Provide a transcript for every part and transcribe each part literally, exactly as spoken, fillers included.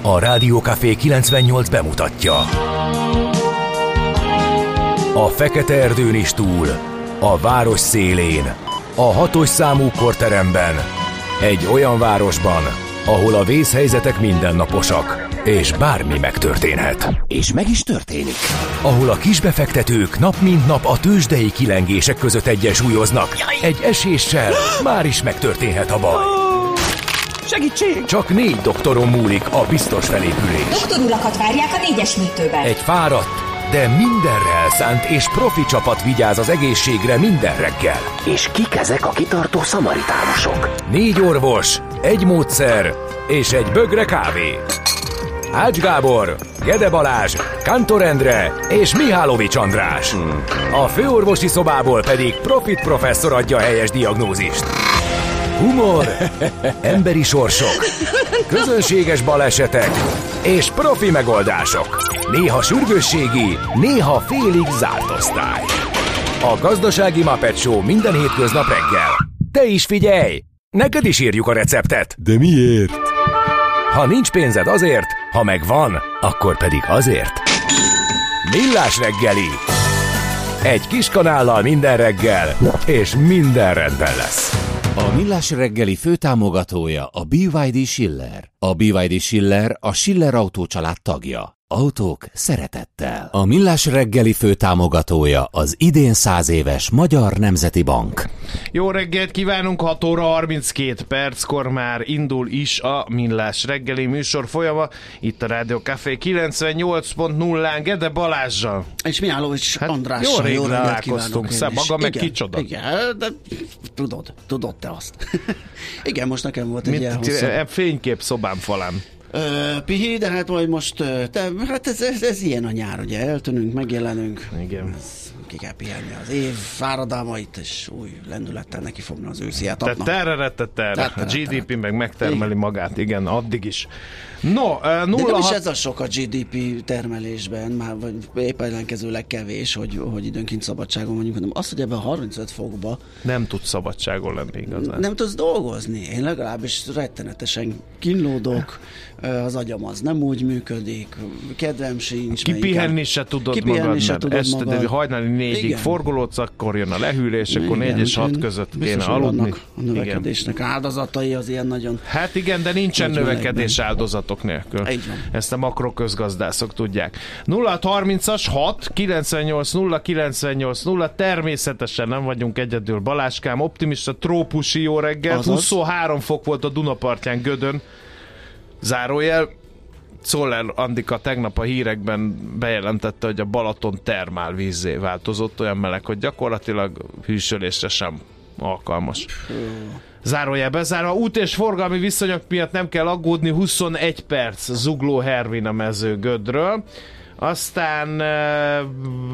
A Rádió Café kilencvennyolc bemutatja. A fekete erdőn is túl, a város szélén, a hatos számú korteremben, egy olyan városban, ahol a vészhelyzetek mindennaposak, és bármi megtörténhet. És meg is történik. Ahol a kisbefektetők nap mint nap a tőzsdei kilengések között egyensúlyoznak. Egy eséssel már is megtörténhet a baj. Segítség! Csak négy doktoron múlik a biztos felépülés. Doktorulakat várják a négyes műtőben. Egy fáradt, de mindenre elszánt és profi csapat vigyáz az egészségre minden reggel. És kik ezek a kitartó szamaritánusok? Négy orvos, egy módszer és egy bögre kávé. Ács Gábor, Gede Balázs, Kántor Endre és Mihálovics András. A főorvosi szobából pedig Profit professzor adja a helyes diagnózist. Humor, emberi sorsok, közönséges balesetek és profi megoldások. Néha sürgősségi, néha félig zárt osztály. A Gazdasági Muppet Show minden hétköznap reggel. Te is figyelj! Neked is írjuk a receptet. De miért? Ha nincs pénzed azért, ha megvan, akkor pedig azért. Millás reggeli. Egy kis kanállal minden reggel, és minden rendben lesz. A Millás reggeli főtámogatója a bé vé dé Schiller. A bé vé dé Schiller a Schiller Autó család tagja. Autók szeretettel. A Millás reggeli főtámogatója az idén száz éves Magyar Nemzeti Bank. Jó reggelt kívánunk, hat óra harminckét perckor már indul is a Millás reggeli műsor folyama. Itt a Rádió Café kilencvennyolc pont nullán Gede Balázsjal. És Mihálovics hát Andrással. Jó rég találkoztunk, maga meg kicsoda. Igen, de tudod, tudod te azt. Igen, most nekem volt egy ilyen hosszú... Fénykép szobám falán. Uh, pihi, de hát majd most, te, hát ez, ez, ez ilyen a nyár, ugye, eltűnünk, megjelenünk. Igen. Ki kell pihenni az év fáradalmait, és új lendülettel neki fogna az őszi etapnak. Te terre, te terre. A gé dé pé meg megtermeli igen. magát, igen, addig is. No, uh, nulla de nem hat... is ez a sok a gé dé pé termelésben, már vagy épp ellenkezőleg kevés, hogy, hogy időnként szabadságon vagyunk, hanem az, hogy ebben a harmincöt fokba nem tudsz szabadságon lenni igazán. Nem tudsz dolgozni. Én legalábbis rettenetesen kínlódok, az agyam az nem úgy működik, kedvem sincs. Kipihenni se tudod Kipihenni magad, se mert tudod este magad. de hajnali négyig igen. forgolódsz, akkor jön a lehűlés, akkor négy és hat között kéne aludni. A növekedésnek igen. áldozatai az ilyen nagyon... Hát igen, de nincsen növekedés áldozatok nélkül. Ezt a makroközgazdászok tudják. nulla harmincas hat kilencvennyolc nulla kilencvennyolc nulla természetesen nem vagyunk egyedül. Baláskám, optimista, trópusi jó reggel. huszonhárom fok volt a Dunapartján Gödön. Zárójel. Czoller Andika tegnap a hírekben bejelentette, hogy a Balaton termál vízzé változott, olyan meleg, hogy gyakorlatilag hűsölésre sem alkalmas. Zárójel bezárva. Út és forgalmi viszonyok miatt nem kell aggódni, huszonegy perc Zugló Hervin a Mező Gödről. Aztán e,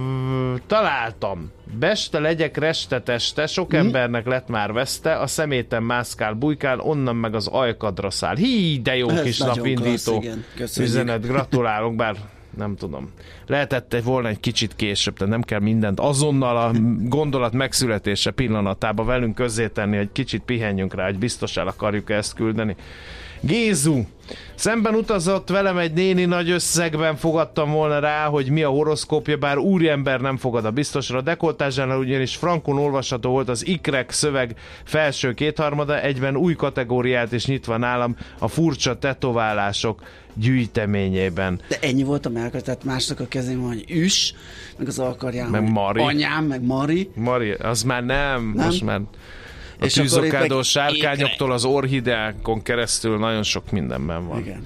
találtam. Beste legyek reste teste, sok mm. embernek lett már veszte, a szeméten mászkál, bujkál, onnan meg az ajkadra száll. Hí, de jó ez kis napindító üzenet, gratulálok, bár nem tudom. Lehetett volna egy kicsit később, de nem kell mindent azonnal a gondolat megszületése pillanatában velünk közzétenni, hogy kicsit pihenjünk rá, hogy biztos el akarjuk ezt küldeni. Gézu! Szemben utazott velem egy néni, nagy összegben fogadtam volna rá, hogy mi a horoszkópja, bár úriember nem fogad a biztosra. A dekoltázsánál ugyanis frankon olvasható volt az ikrek szöveg felső kétharmada, egyben új kategóriát is nyitva nálam a furcsa tetoválások gyűjteményében. De ennyi volt a melkas, tehát másnak a kezén van, hogy üs, meg az alkarján, meg Mari. Anyám, meg Mari. Mari, az már nem, nem? most már... A és tűzokádó sárkányoktól az orhideákon keresztül nagyon sok mindenben van. Igen.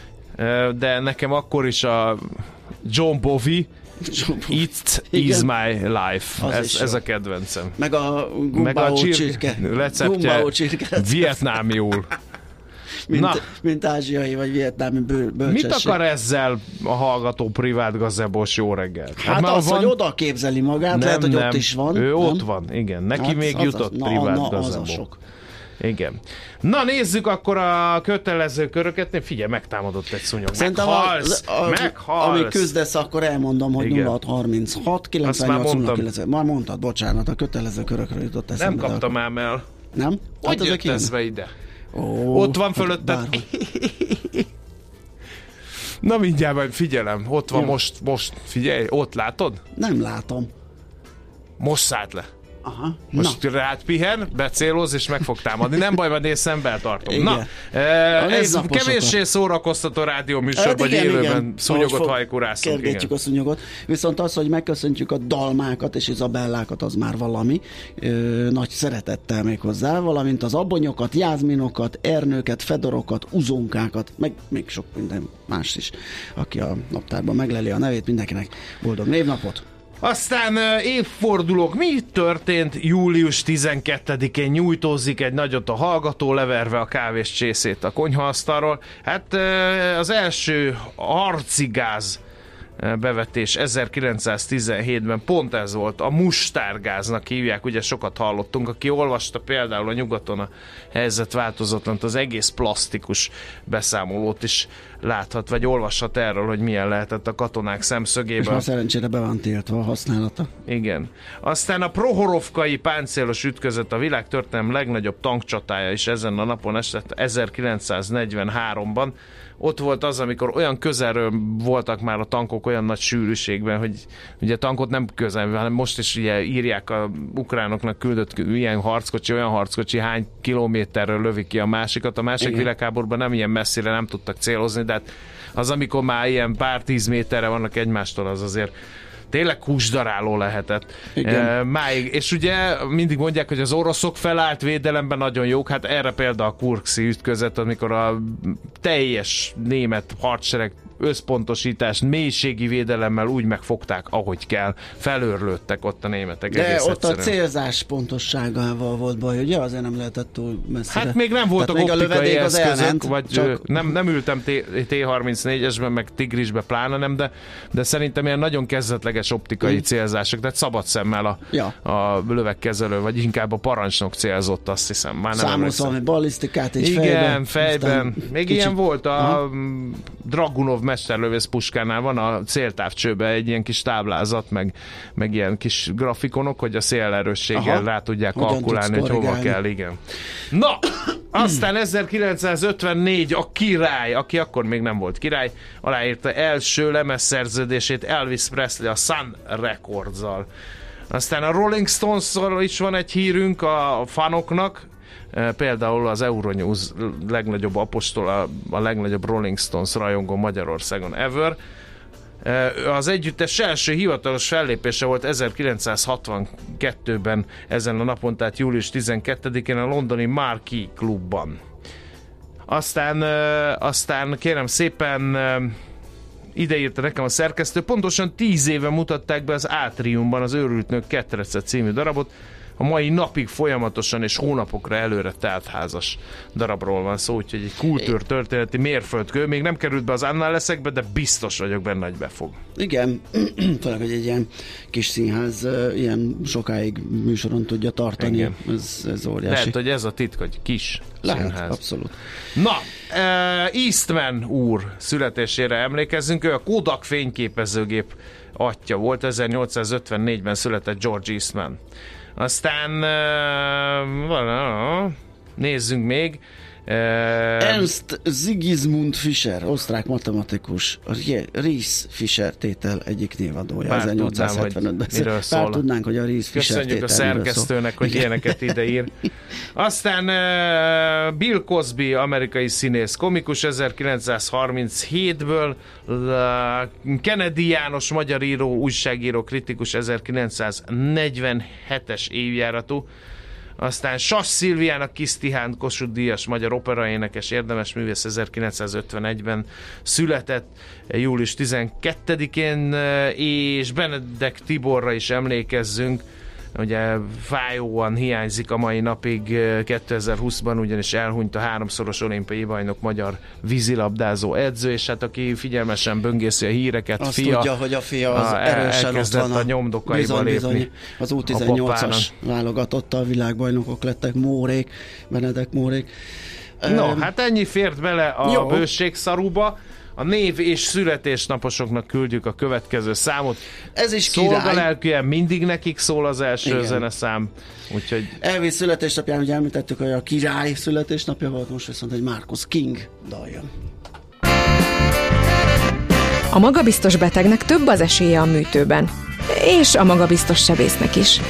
De nekem akkor is a John Bovi It is my life. Ez, ez a kedvencem. Meg a Gumbao csirke. Receptje vietnámiul. Mint, Na. mint ázsiai vagy vietnámi bölcsesség. Mit akar ezzel a hallgató privát gazebos? Jó reggelt? Hát, hát az, van... hogy oda képzeli magát, nem, lehet, hogy nem. ott is van. Ő nem? ott van, igen. Neki hát még az jutott az, privát na, gazebo. Igen. Na nézzük akkor a kötelező köröket. Figyelj, megtámadott egy szúnyog. Szerintem meghalsz, a, a, meghalsz. Amíg küzdesz, akkor elmondom, hogy nulla hat harminchat kilencvennyolc nulla kilenc. Már mondtad, bocsánat, a kötelező körökről jutott eszembe. Nem kaptam ám el. Nem? Hogy hát jött ez be ide? Ó, ott van fölötted. Na mindjárt majd figyelem, ott van. Jó. most, most figyelj, ott látod? Nem látom. Most szállt le. Aha. Most Na. rád pihen, becéloz, és meg fog támadni. Nem baj, mert én szemben tartom. Igen. Na, ez kevéssé szórakoztató rádió műsor, vagy élőben szúnyogot hajkurászunk. Kergetjük a szúnyogot. Viszont az, hogy megköszöntjük a dalmákat és Izabellákat, az már valami. Ö, nagy szeretettel még hozzá, valamint az abonyokat, jázminokat, ernőket, fedorokat, uzonkákat, meg még sok minden más is, aki a naptárban megleli a nevét. Mindenkinek boldog névnapot! Aztán uh, évfordulók. Mi történt július tizenkettedikén? Nyújtózik egy nagyot a hallgató, leverve a kávés csészét a konyhaasztalról. Hát uh, az első arcigáz bevetés ezerkilencszáztizenhétben pont ez volt, a mustárgáznak hívják, ugye sokat hallottunk, aki olvasta például a nyugaton a helyzet változatlant, az egész plastikus beszámolót is láthat, vagy olvashat erről, hogy milyen lehetett a katonák szemszögében. És már szerencsére be van tiltva a használata. Igen. Aztán a Prohorovkai páncélos ütközet, a világtörténelem legnagyobb tankcsatája is ezen a napon esett ezerkilencszáznegyvenháromban. Ott volt az, amikor olyan közelről voltak már a tankok olyan nagy sűrűségben, hogy ugye tankot nem közel, hanem most is ugye írják a ukránoknak küldött ilyen harckocsi, olyan harckocsi, hány kilométerről lövik ki a másikat. A másik világháborúban nem ilyen messzire nem tudtak célozni, de hát az, amikor már ilyen pár tíz méterre vannak egymástól, az azért tényleg húsdaráló lehetett. E, máig. És ugye mindig mondják, hogy az oroszok felállt védelemben nagyon jók, hát erre például a Kurszki ütközet, amikor a teljes német hadsereg összpontosítást mélységi védelemmel úgy megfogták, ahogy kell. Felőrlődtek ott a németek. De ott egyszerűen. A célzás pontosságával volt baj, ugye? Azért nem lehetett túl messzire. Hát még nem voltak tehát optikai eszközök, vagy csak... nem, nem ültem té harmincnégyesben, meg Tigrisbe pláne nem, de, de szerintem ilyen nagyon kezdetleges optikai hmm. célzások, tehát szabad szemmel a, ja. a lövegkezelő, vagy inkább a parancsnok célzott, azt hiszem. Már nem Számos valami ballisztikát és igen, fejben. fejben. Még kicsit... ilyen volt a Aha. Dragunov mesterlövész puskánál van a céltávcsőbe egy ilyen kis táblázat, meg, meg ilyen kis grafikonok, hogy a szélerősséggel Aha. rá tudják Hogyan kalkulálni, hogy hova kell, igen. Na, aztán ezerkilencszázötvennégy a király, aki akkor még nem volt király, aláírta első lemezszerződését Elvis Presley a Sun Records-zal. Aztán a Rolling Stones-szal is van egy hírünk a fanoknak, például az Euronews legnagyobb apostola, a legnagyobb Rolling Stones rajongó Magyarországon ever. Az együttes első hivatalos fellépése volt ezerkilencszázhatvankettőben ezen a napon, tehát július tizenkettedikén a londoni Marquee klubban. Aztán, aztán kérem szépen ideírta nekem a szerkesztő, pontosan tíz éve mutatták be az Átriumban az Őrült Nők Ketrece című darabot. A mai napig folyamatosan és hónapokra előre teltházas darabról van szó, úgyhogy egy kultúrtörténeti mérföldkő. Még nem került be az Annáleszekbe, de biztos vagyok benne, hogy befog. Igen, talán, hogy egy ilyen kis színház ilyen sokáig műsoron tudja tartani. Ez, ez óriási. Lehet, hogy ez a titka, hogy kis Lehet, színház. abszolút. Na, uh, Eastman úr születésére emlékezzünk. Ő a Kodak fényképezőgép atya volt. ezernyolcszázötvennégyben született George Eastman. Aztán uh, nézzünk még. Uh, Ernst Sigismund Fischer, osztrák matematikus, a Ries Fischer tétel egyik névadója. ezernyolcszázhetvenötben. Bár tudnánk, hogy a Ries Fischer tétel. Köszönjük a szerkesztőnek, hogy ilyeneket ideír. Aztán uh, Bill Cosby, amerikai színész, komikus ezerkilencszázharminchétből, uh, Kennedy János, magyar író, újságíró, kritikus ezerkilencszáznegyvenhetes évjáratú. Aztán Sas Szilviának Kis Tihán Kossuth Díjas magyar operaénekes, érdemes művész ezerkilencszázötvenegyben született július tizenkettedikén, és Benedek Tiborra is emlékezzünk, ugye fájóan hiányzik a mai napig, kétezer-húszban ugyanis elhunyt a háromszoros olimpiai bajnok magyar vízilabdázó edző, és hát aki figyelmesen böngészi a híreket, azt fia, tudja, hogy a fia az a, erősen ott van a, a nyomdokaiba lépni. Bizony, az U tizennyolcas válogatottal világbajnokok lettek, Mórék, Benedek Mórék. No, um, hát ennyi fért bele a jó. bőségszarúba. A név és születésnaposoknak küldjük a következő számot. Ez is király. Szolgalelkűen mindig nekik szól az első Igen. zeneszám. Úgyhogy... Elvis születésnapján ugye említettük, hogy a király születésnapja volt, most viszont egy Marcus King dal jön. A magabiztos betegnek több az esélye a műtőben. És a magabiztos sebésznek is.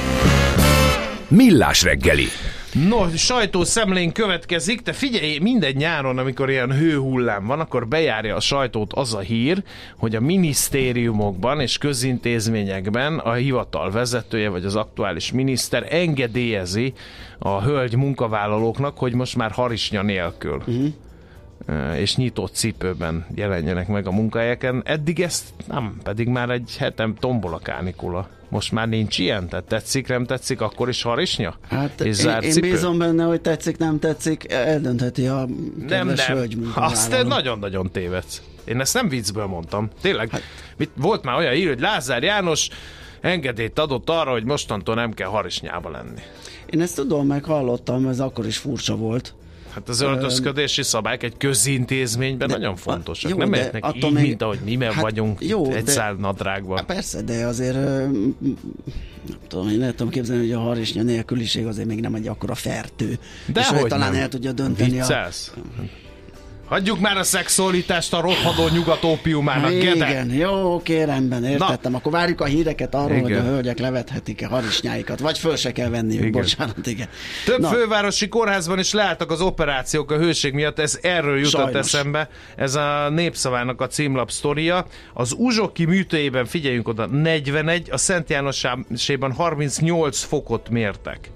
Millás reggeli. No, sajtószemlén következik, te figyelj, minden nyáron, amikor ilyen hőhullám van, akkor bejárja a sajtót az a hír, hogy a minisztériumokban és közintézményekben a hivatal vezetője, vagy az aktuális miniszter engedélyezi a hölgy munkavállalóknak, hogy most már harisnya nélkül. Uh-huh. és nyitott cipőben jelenjenek meg a munkahelyeken. Eddig ezt nem, pedig már egy hetem tombol a kánikula. Most már nincs ilyen? Tehát tetszik, nem tetszik, akkor is harisnya? Hát és én, én bízom benne, hogy tetszik, nem tetszik, eldöntheti a kedves hölgy munkavállaló. Azt te nagyon-nagyon tévedsz. Én ezt nem viccből mondtam. Tényleg, hát, mit, volt már olyan ír, hogy Lázár János engedélyt adott arra, hogy mostantól nem kell harisnyába lenni. Én ezt tudom, meg hallottam, ez akkor is furcsa volt. Hát az öltözködési szabályok egy közintézményben de, nagyon fontosak. Jó, nem értnek így, még, mint ahogy mi hát vagyunk jó, egy de, szál nadrágban. Hát persze, de azért nem tudom, én nem tudom képzelni, hogy a harisnya nélküliség azért még nem egy akkora fertő. De és hogy talán nem. El tudja dönteni Viccelsz? a... Hagyjuk már a szexualitást a rothadó nyugat ópiumának, Gede. Igen, jó, oké, rendben, értettem. Na. Akkor várjuk a híreket arról, igen. hogy a hölgyek levethetik-e harisnyáikat, vagy föl se kell venniük, igen. bocsánat, igen. Több Na. fővárosi kórházban is leálltak az operációk a hőség miatt, ez erről jutott Sajnos. eszembe. Ez a Népszavának a címlap sztoria. Az Uzsoki műtőjében, figyeljünk oda, negyvenegy, a Szent Jánoséban harmincnyolc fokot mértek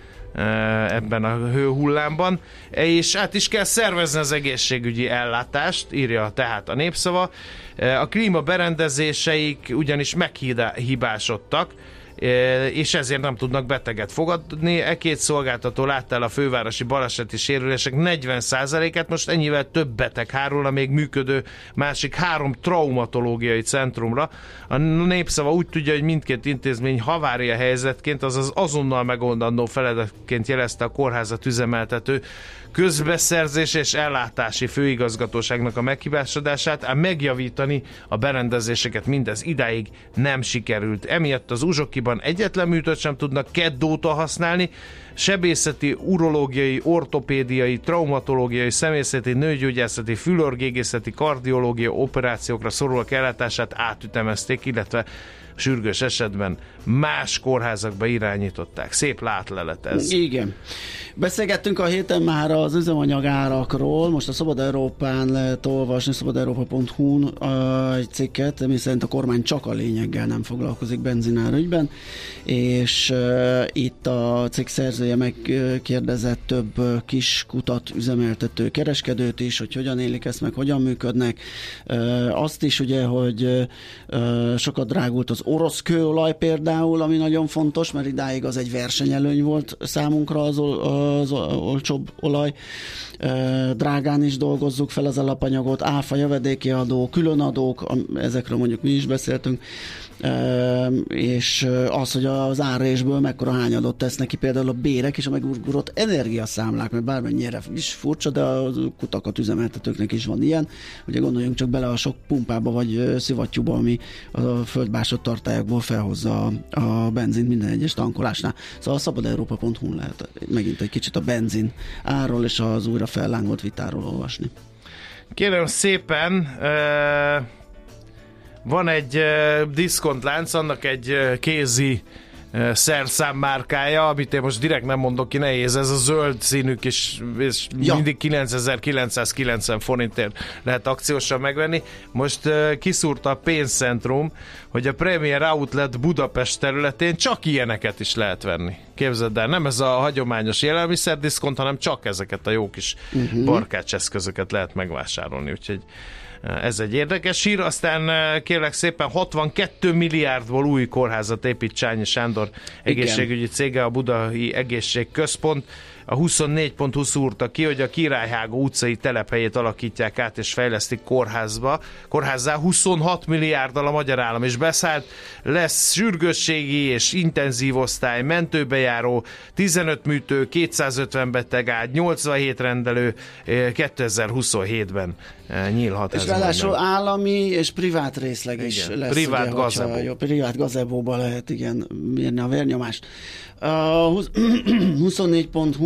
ebben a hőhullámban, és át is kell szervezni az egészségügyi ellátást, írja tehát a Népszava. A klíma berendezéseik ugyanis meghibásodtak, és ezért nem tudnak beteget fogadni. E két szolgáltató látta el a fővárosi baleseti sérülések negyven százalékát, most ennyivel több beteg hárul a még működő másik három traumatológiai centrumra. A Népszava úgy tudja, hogy mindkét intézmény havária helyzetként, azaz azonnal megoldandó feladatként jelezte a kórházat üzemeltető közbeszerzés és ellátási főigazgatóságnak a meghibásodását, ám megjavítani a berendezéseket mindez idáig nem sikerült. Emiatt az Uzsokiban egyetlen műtőt sem tudnak kedd óta használni, sebészeti, urológiai, ortopédiai, traumatológiai, személyzeti, nőgyógyászati, fülorgégészeti, kardiológiai operációkra szorulók ellátását átütemezték, illetve sürgős esetben más kórházakba irányították. Szép látlelet ez. Igen. Beszélgettünk a héten már az üzemanyag árakról, most a Szabad Európán lehet olvasni, szabad európa pont hu egy cikket, mi szerint a kormány csak a lényeggel nem foglalkozik benzinár ügyben, és uh, itt a cikk szerzője megkérdezett több uh, kis kutat üzemeltető kereskedőt is, hogy hogyan élik ezt, meg hogyan működnek. Uh, azt is ugye, hogy uh, sokat drágult az orosz kőolaj például, ami nagyon fontos, mert idáig az egy versenyelőny volt számunkra az, az olcsóbb olaj. Drágán is dolgozzuk fel az alapanyagot, áfa, jövedéki adó, különadók, ezekről mondjuk mi is beszéltünk, és az, hogy az árrésből mekkora hányadot tesz neki például a bérek és a megurgurott energiaszámlák, mert bármennyire is furcsa, de a kutakat üzemeltetőknek is van ilyen. Ugye gondoljunk csak bele a sok pumpába vagy szivattyúba, ami a földbásott tartályokból felhozza a, a benzint minden egyes tankolásnál. Szóval a szabad európa pont hu lehet megint egy kicsit a benzin árról és az újra fellángolt vitáról olvasni. Kérem szépen, uh... van egy uh, diszkontlánc, annak egy uh, kézi uh, szerszámmárkája, amit én most direkt nem mondok ki, nehéz, ez a zöld színű kis, és ja. mindig kilencezer-kilencszázkilencven forintért lehet akciósan megvenni. Most uh, kiszúrta a pénzcentrum, hogy a Premier Outlet Budapest területén csak ilyeneket is lehet venni. Képzeld el, nem ez a hagyományos élelmiszerdiszkont, hanem csak ezeket a jó kis uh-huh. barkácseszközöket lehet megvásárolni, úgyhogy ez egy érdekes hír, aztán kérlek szépen hatvankettő milliárdból új kórházat épít Csányi Sándor egészségügyi cége, a Budai Egészségközpont. A huszonnégy pont hu szúrta ki, hogy a Királyhágó utcai telephelyét alakítják át és fejlesztik kórházba. Kórházzá huszonhat milliárddal a magyar állam is beszállt. Lesz sürgősségi és intenzív osztály, mentőbejáró, tizenöt műtő, kétszázötven betegágy, nyolcvanhét rendelő, kétezer-huszonhétben nyílhat. És ráadásul állami és privát részleg is igen, lesz. Privát ugye, gazebó. Jó, privát gazebóba lehet igen mérni a vérnyomást. A huszonnégy pont hu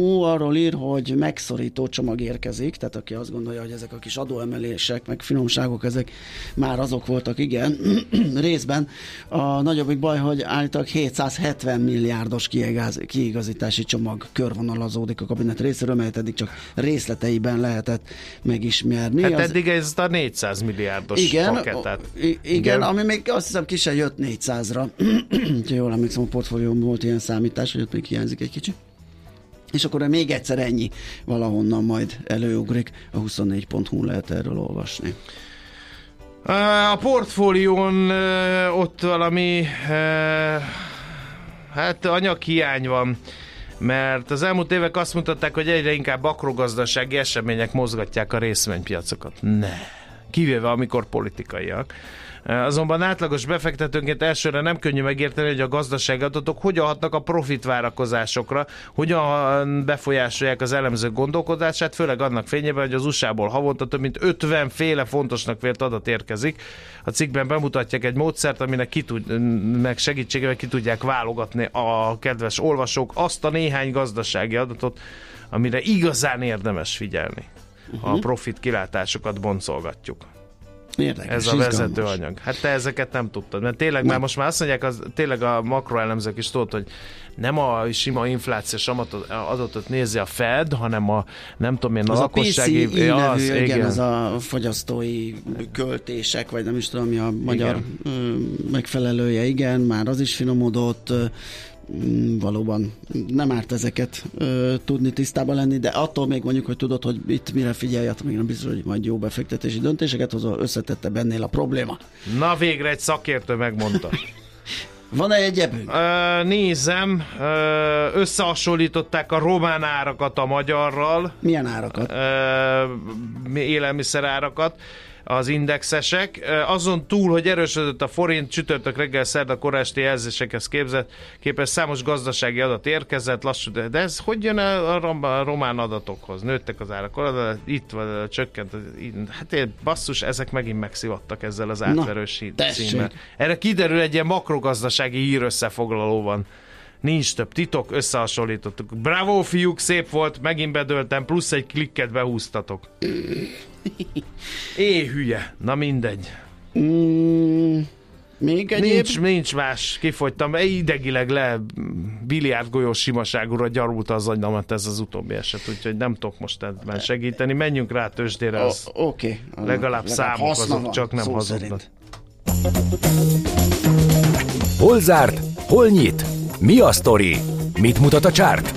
Mu arról ír, hogy megszorító csomag érkezik, tehát aki azt gondolja, hogy ezek a kis adóemelések, meg finomságok, ezek már azok voltak, igen, részben. A nagyobbik baj, hogy állítólag hétszázhetven milliárdos kiigazítási csomag körvonalazódik a kabinet részéről, melyet eddig csak részleteiben lehetett megismerni. Hát az... eddig ez a négyszáz milliárdos igen, paketát. Igen, igen, ami még azt hiszem ki sem jött négyszázra. Úgyhogy jól emlékszem, a portfólióban volt ilyen számítás, hogy ott még hiányzik egy kicsi. És akkor még egyszer ennyi valahonnan majd előugrik. A huszonnégy pont hu lehet erről olvasni. A portfólión ott valami hát anyaghiány van, mert az elmúlt évek azt mutatták, hogy egyre inkább makrogazdasági események mozgatják a részvénypiacokat. Ne. Kivéve amikor politikaiak. Azonban átlagos befektetőnként elsőre nem könnyű megérteni, hogy a gazdasági adatok hogyan hatnak a profit várakozásokra, hogyan befolyásolják az elemzők gondolkodását, főleg annak fényében, hogy az u es á-ból havonta több mint ötven féle fontosnak vélt adat érkezik. A cikkben bemutatják egy módszert, aminek ki tud, meg segítségével ki tudják válogatni a kedves olvasók azt a néhány gazdasági adatot, amire igazán érdemes figyelni. Uh-huh. A profit kilátásokat boncolgatjuk. Érdekes, ez a vezető anyag. Hát te ezeket nem tudtad, mert tényleg nem. Már most már azt mondják, az, tényleg a makroelemzők is tudod, hogy nem a sima inflációs adatot nézi a Fed, hanem a nem tudom én, a az lakossági... A pé cé i az, nevű, igen, igen, az a fogyasztói költések, vagy nem is tudom, mi a magyar igen. megfelelője, igen, már az is finomodott, valóban nem árt ezeket ö, tudni tisztában lenni, de attól még mondjuk, hogy tudod, hogy itt mire figyelj, attól még nem biztos, hogy majd jó befektetési döntéseket hozol, összetette bennél a probléma. Na végre egy szakértő megmondta. Van-e egyebünk? Ö, nézem, ö, összehasonlították a román árakat a magyarral. Milyen árakat? Ö, élelmiszer árakat. Az indexesek. Azon túl, hogy erősödött a forint, csütörtök reggel, szerda kora esti jelzésekhez képzett, képes számos gazdasági adat érkezett, lassú, de, de ez hogy jön a, a román adatokhoz? Nőttek az árak, de itt van, csökkent. Hát én, basszus, ezek megint megszivattak ezzel az átverős címmel. Erre kiderül, egy ilyen makrogazdasági hír összefoglaló van. Nincs több titok, összehasonlítottuk. Bravo, fiúk, szép volt, megint bedöltem, plusz egy klikket behúztatok. É, hülye. Na mindegy. Mm, még egyéb? Nincs, nincs más. Kifogytam. Idegileg le biliárd golyós simaságúra gyarult az agyamat ez az utóbbi eset, úgyhogy nem tudok most ebben segíteni. Menjünk rá a tőzsdére. Az o, Oké. Okay. Legalább számok azok van, csak nem hazudnak. Hol zárt? Hol nyit? Mi a sztori? Mit mutat a csárt?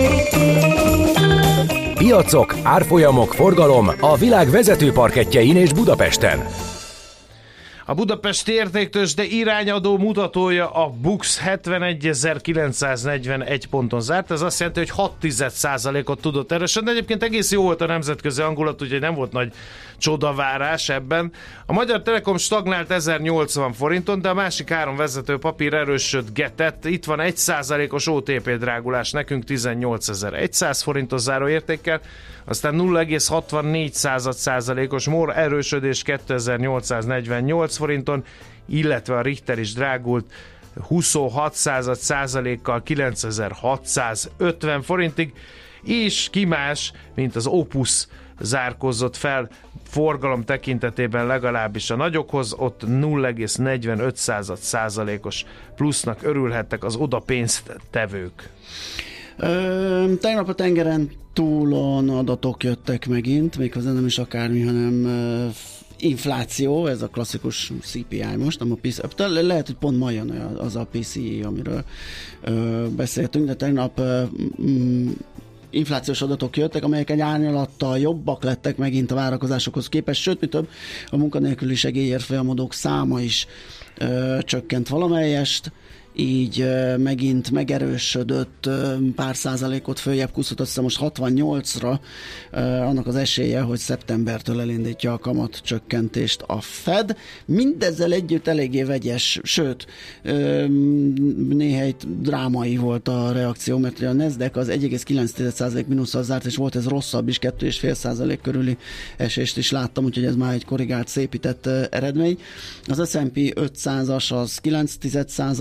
Piacok, árfolyamok, forgalom a világ vezető parkettjein és Budapesten. A budapesti értéktőzsde irányadó mutatója a BUX hetvenegyezer-kilencszáznegyvenegy ponton zárt. Ez azt jelenti, hogy hat tized százalékot tudott erősödni. Egyébként egész jó volt a nemzetközi hangulat, úgyhogy nem volt nagy csodavárás ebben. A Magyar Telekom stagnált ezernyolcvan forinton, de a másik három vezető papír erősödgetett. Itt van egy százalékos o té pé drágulás nekünk tizennyolcezer-száz forintos záróértékkel, aztán nulla egész hatvannégy százalékos MOL erősödés kétezer-nyolcszáznegyvennyolc forinton, illetve a Richter is drágult huszonhat százalékkal kilencezer-hatszázötven forintig, és ki más, mint az Opus zárkózott fel forgalom tekintetében legalábbis a nagyokhoz, ott nulla egész negyvenöt százalékos plusznak örülhettek az oda pénzt tevők. Ö, tegnap a tengeren túlon adatok jöttek megint, méghozzá nem is akármi, hanem ö, infláció, ez a klasszikus cé pé i most, nem a pé cé i. Lehet, hogy pont ma jön az a pé cé i, amiről ö, beszéltünk, de tegnap ö, m, inflációs adatok jöttek, amelyek egy árnyalattal jobbak lettek megint a várakozásokhoz képest, sőt, mi több, a munkanélküli segélyért folyamodók száma is ö, csökkent valamelyest, így uh, megint megerősödött, uh, pár százalékot följebb kúszott, azt hiszem most hatvannyolcra uh, annak az esélye, hogy szeptembertől elindítja a kamat csökkentést a Fed. Mindezzel együtt eléggé vegyes, sőt, uh, néhelyt drámai volt a reakció, mert a Nasdaq az egy egész kilenc százalék mínusszal zárt, és volt ez rosszabb is, két egész öt százalék körüli esést is láttam, úgyhogy ez már egy korrigált, szépített uh, eredmény. Az es and pé ötszázas az kilenc százalék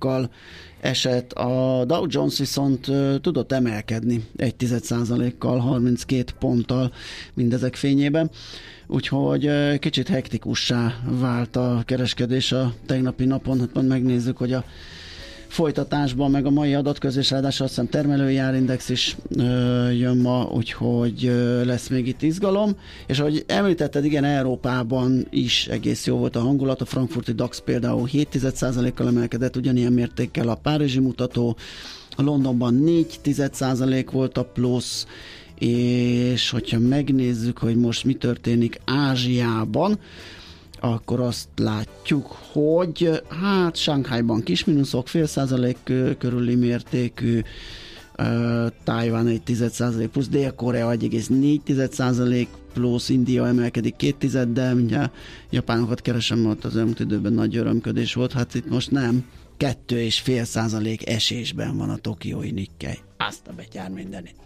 százalékkal esett, a Dow Jones viszont uh, tudott emelkedni egy tized százalékkal, harminckét ponttal mindezek fényében. Úgyhogy uh, kicsit hektikussá vált a kereskedés a tegnapi napon. Hát majd megnézzük, hogy a folytatásban, meg a mai adatközés, ráadásul azt hiszem termelői árindex is ö, jön ma, úgyhogy ö, lesz még itt izgalom. És ahogy említetted, igen, Európában is egész jó volt a hangulat. A frankfurti DAX például hét tized százalékkal emelkedett, ugyanilyen mértékkel a párizsi mutató, a Londonban négy tized százalék volt a plusz, és hogyha megnézzük, hogy most mi történik Ázsiában, akkor azt látjuk, hogy hát Shanghaiban kis mínuszok, fél százalék körüli mértékű, uh, Tájván egy tized százalék plusz, Dél-Korea egy egész négy tized százalék plusz, India emelkedik két tizeddel, mindjárt japánokat keresem, mert az elmúlt időben nagy örömködés volt, hát itt most nem, kettő és fél százalék esésben van a tokiói Nikkei. Azt a betyár mindenit.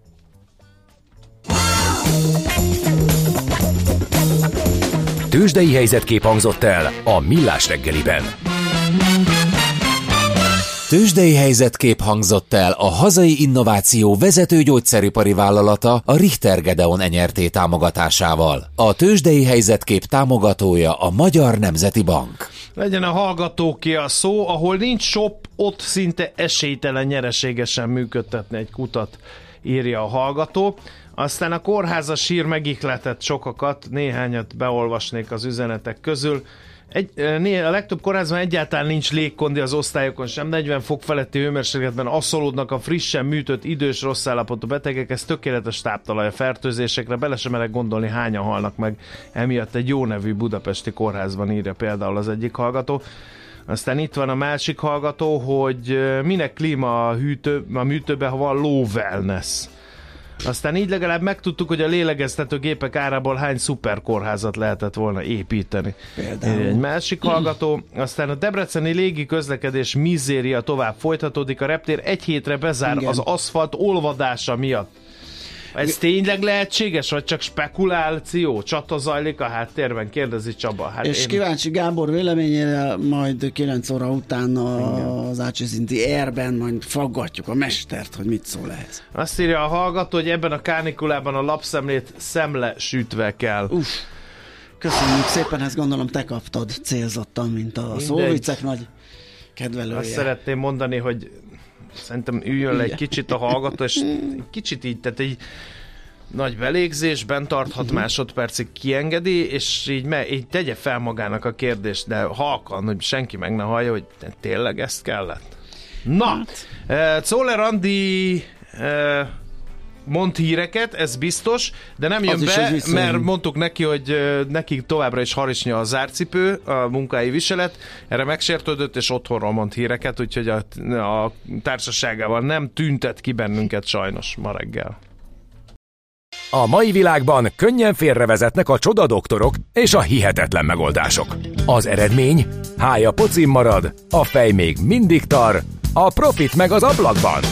Tőzsdei helyzetkép hangzott el a Millás reggeliben. Tőzsdei helyzetkép hangzott el a hazai innováció vezető gyógyszeripari vállalata, a Richter Gedeon Enyerté támogatásával. A tőzsdei helyzetkép támogatója a Magyar Nemzeti Bank. Legyen a hallgatóké a szó, ahol nincs shop, ott szinte esélytelen nyereségesen működtetni egy kutat, írja a hallgató. Aztán a kórháza sír megihletett sokakat, néhányat beolvasnék az üzenetek közül. Egy, a legtöbb kórházban egyáltalán nincs légkondi az osztályokon sem, negyven fok feletti hőmérsékletben asszolódnak a frissen műtött, idős, rossz állapotú betegek, ez tökéletes táptalaj a fertőzésekre, bele sem merek gondolni, hányan halnak meg emiatt egy jó nevű budapesti kórházban, írja például az egyik hallgató. Aztán itt van a másik hallgató, hogy minek klíma a, hűtő, a műtőben, ha van low wellness. Aztán így legalább megtudtuk, hogy a lélegeztető gépek árából hány szuperkórházat lehetett volna építeni. Például. Egy másik hallgató. Aztán a debreceni légi közlekedés mizéria tovább folytatódik. A reptér egy hétre bezár, igen, az aszfalt olvadása miatt. Ez tényleg lehetséges, vagy csak spekuláció? Csata zajlik a háttérben? Kérdezi Csaba. Hát és én... kíváncsi Gábor véleményére, majd kilenc óra után az Ácsi szinti érben majd faggatjuk a mestert, hogy mit szól ehhez. Azt írja a hallgató, hogy ebben a kánikulában a lapszemlét szemle sütve kell. Uff, köszönjük szépen, ezt gondolom te kaptad célzottan, mint a szóvicek nagy kedvelője. Azt szeretném mondani, hogy szerintem üljön le egy kicsit a hallgató, és kicsit így, tehát egy nagy belégzésben tarthat uh-huh. másodpercig kiengedi, és így, me, így tegye fel magának a kérdést, de halkan, hogy senki meg ne hallja, hogy tényleg ezt kellett. Na, uh, Czoller Andi uh, mond híreket, ez biztos, de nem jön be, mert mondtuk neki, hogy neki továbbra is harisnya a zárcipő, a munkái viselet, erre megsértődött, és otthonról mond híreket, úgyhogy a, a társaságával nem tüntet ki bennünket sajnos ma reggel. A mai világban könnyen félrevezetnek a csodadoktorok és a hihetetlen megoldások. Az eredmény? Hája pocim marad, a fej még mindig tar, a profit meg az ablakban.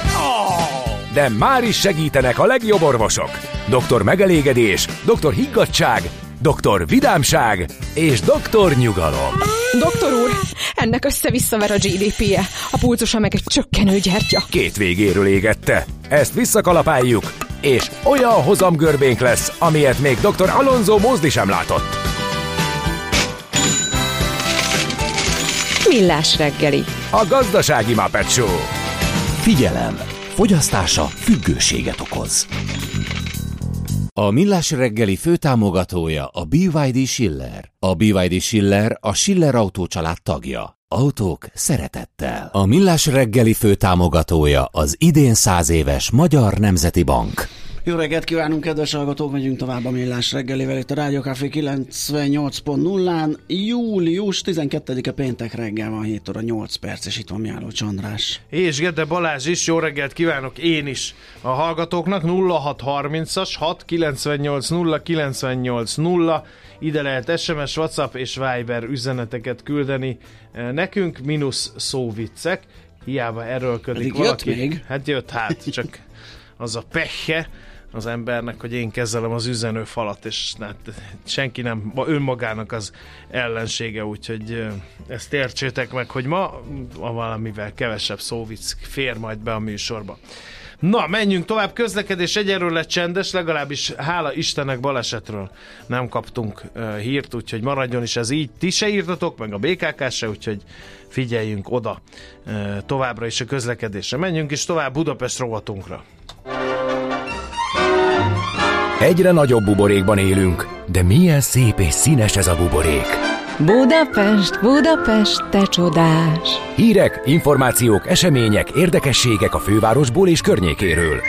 De már is segítenek a legjobb orvosok. doktor Megelégedés, doktor Higgadtság, doktor Vidámság és doktor Nyugalom. Doktor úr, ennek össze-visszaver a gé dé pé-je, a pulzusa meg egy csökkenő gyertya. Két végéről égette. Ezt visszakalapáljuk, és olyan hozamgörbénk lesz, amilyet még doktor Alonso Mózdi sem látott. Millás reggeli. A gazdasági Muppet Show. Figyelem! Fogyasztása függőséget okoz. A Millás reggeli főtámogatója a bé vé dé Schiller. A bé vé dé Schiller a Schiller Autó család tagja. Autók szeretettel. A Millás reggeli főtámogatója az idén száz éves Magyar Nemzeti Bank. Jó reggelt kívánunk, kedves hallgatók, megyünk tovább a Millás reggelivel itt a Rádió Café kilencvennyolc pont nullán. Július tizenkettedike péntek reggel van, hét óra nyolc perc, és itt van Mihálovics András. És Gede Balázs is, jó reggelt kívánok én is a hallgatóknak. Nulla hat harmincas hat kilencvennyolc nulla kilencvennyolc nulla, ide lehet es em es, WhatsApp és Viber üzeneteket küldeni nekünk, mínusz szóviccek. Hiába erőlködik valaki. Jött még? Hát jött, hát csak az a pehje az embernek, hogy én kezelem az üzenőfalat, és hát senki nem önmagának az ellensége, úgyhogy ezt értsétek meg, hogy ma a valamivel kevesebb szóvic fér majd be a műsorba. Na, menjünk tovább, közlekedés egyelőre lett csendes, legalábbis hála Istennek balesetről nem kaptunk uh, hírt, úgyhogy maradjon is ez így. Ti se írtatok, meg a bé ká ká se, úgyhogy figyeljünk oda uh, továbbra is a közlekedésre. Menjünk is tovább Budapest rovatunkra. Egyre nagyobb buborékban élünk, de milyen szép és színes ez a buborék. Budapest, Budapest, te csodás! Hírek, információk, események, érdekességek a fővárosból és környékéről.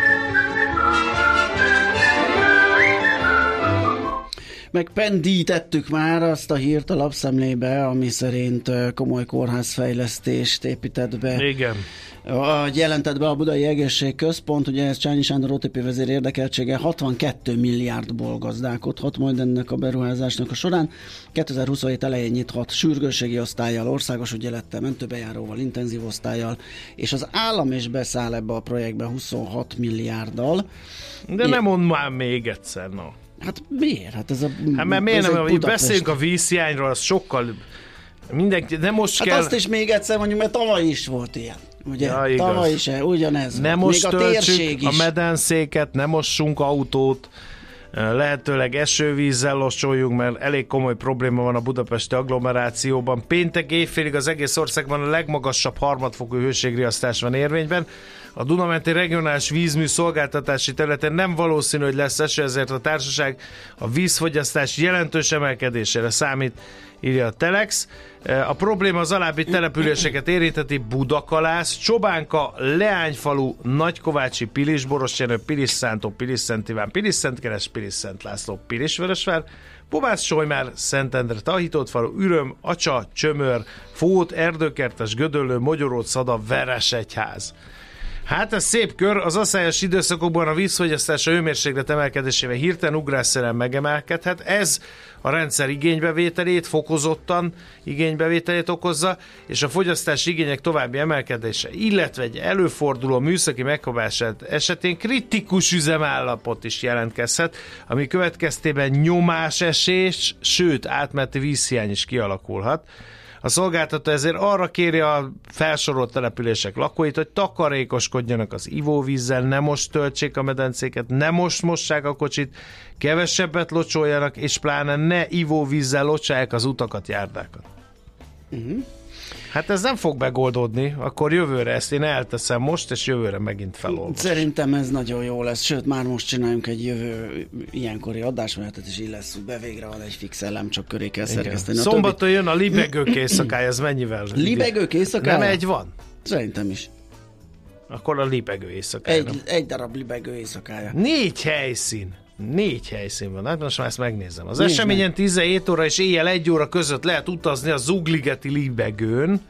Meg pendítettük már azt a hírt a lapszemlébe, ami szerint komoly kórházfejlesztést épített be. Igen. Jelentett be a Budai Egészségközpont, ugye ez Csányi Sándor o té pé vezér érdekeltsége, hatvankettő milliárdból gazdálkodhat majd ennek a beruházásnak a során. kétezer-huszonhét elején nyithat sürgősségi osztállyal, országos ügyelettel, mentőbejáróval, intenzív osztállyal, és az állam is beszáll ebbe a projektbe huszonhat milliárddal. De nem mondd már még egyszer, no. Hát miért? Hát ez a... Hát mert miért nem, hogy beszélünk a vízhiányról, az sokkal... Mindenki, de most hát kell... azt is még egyszer mondjuk, mert tavaly is volt ilyen. Ugye? Ja, tavaly is ugyanez. Nem most még a térség a is. medenszéket, nem mossunk autót, lehetőleg esővízzel locsoljunk, mert elég komoly probléma van a budapesti agglomerációban. Péntek éjfélig az egész országban a legmagasabb harmadfokú hőségriasztás van érvényben. A Duna-menti regionális vízmű szolgáltatási területen nem valószínű, hogy lesz eső, ezért a társaság a vízfogyasztás jelentős emelkedésére számít, írja a Telex. A probléma az alábbi településeket érinteti: Budakalász, Csobánka, Leányfalu, Nagykovácsi, Pilis, Borosjenő, Pilisszántó, Pilisszent Iván, Pilisszentkeres, Pilisszent László, Pilisvörösvár, Pomász Solymár, Szentendre, Tahitótfalu, Üröm, Acsa, Csömör, Fót, Erdőkertes, Gödöllő, Mogyoró, Szada, Veresegyház. Hát ez szép kör, az aszályos időszakokban a vízfogyasztás a hőmérséklet emelkedésével hirtelen ugrásszerűen megemelkedhet. Ez a rendszer igénybevételét, fokozottan igénybevételét okozza, és a fogyasztási igények további emelkedése, illetve egy előforduló műszaki megkapását esetén kritikus üzemállapot is jelentkezhet, ami következtében nyomásesés, sőt átmeneti vízhiány is kialakulhat. A szolgáltató ezért arra kéri a felsorolt települések lakóit, hogy takarékoskodjanak az ivóvízzel, ne most töltsék a medencéket, ne most mossák a kocsit, kevesebbet locsoljanak, és pláne ne ivóvízzel locsálják az utakat, járdákat. Uh-huh. Hát ez nem fog megoldódni, akkor jövőre ezt én elteszem most, és jövőre megint felolvasom. Szerintem ez nagyon jó lesz, sőt már most csináljunk egy jövő ilyenkori adásmenetet, és illeszünk be, végre van egy fix elem, csak köré kell szerkeszteni. Szombaton többi... jön a libegők éjszakája, ez mennyivel? Libegők éjszakája? Nem egy van? Szerintem is. Akkor a libegő éjszakája. Egy, egy darab libegő éjszakája. Négy helyszín. Négy helyszín van. Hát most már ezt megnézem. Az Nézd eseményen meg. tizenhét óra és éjjel egy óra között lehet utazni a Zugligeti libegőn.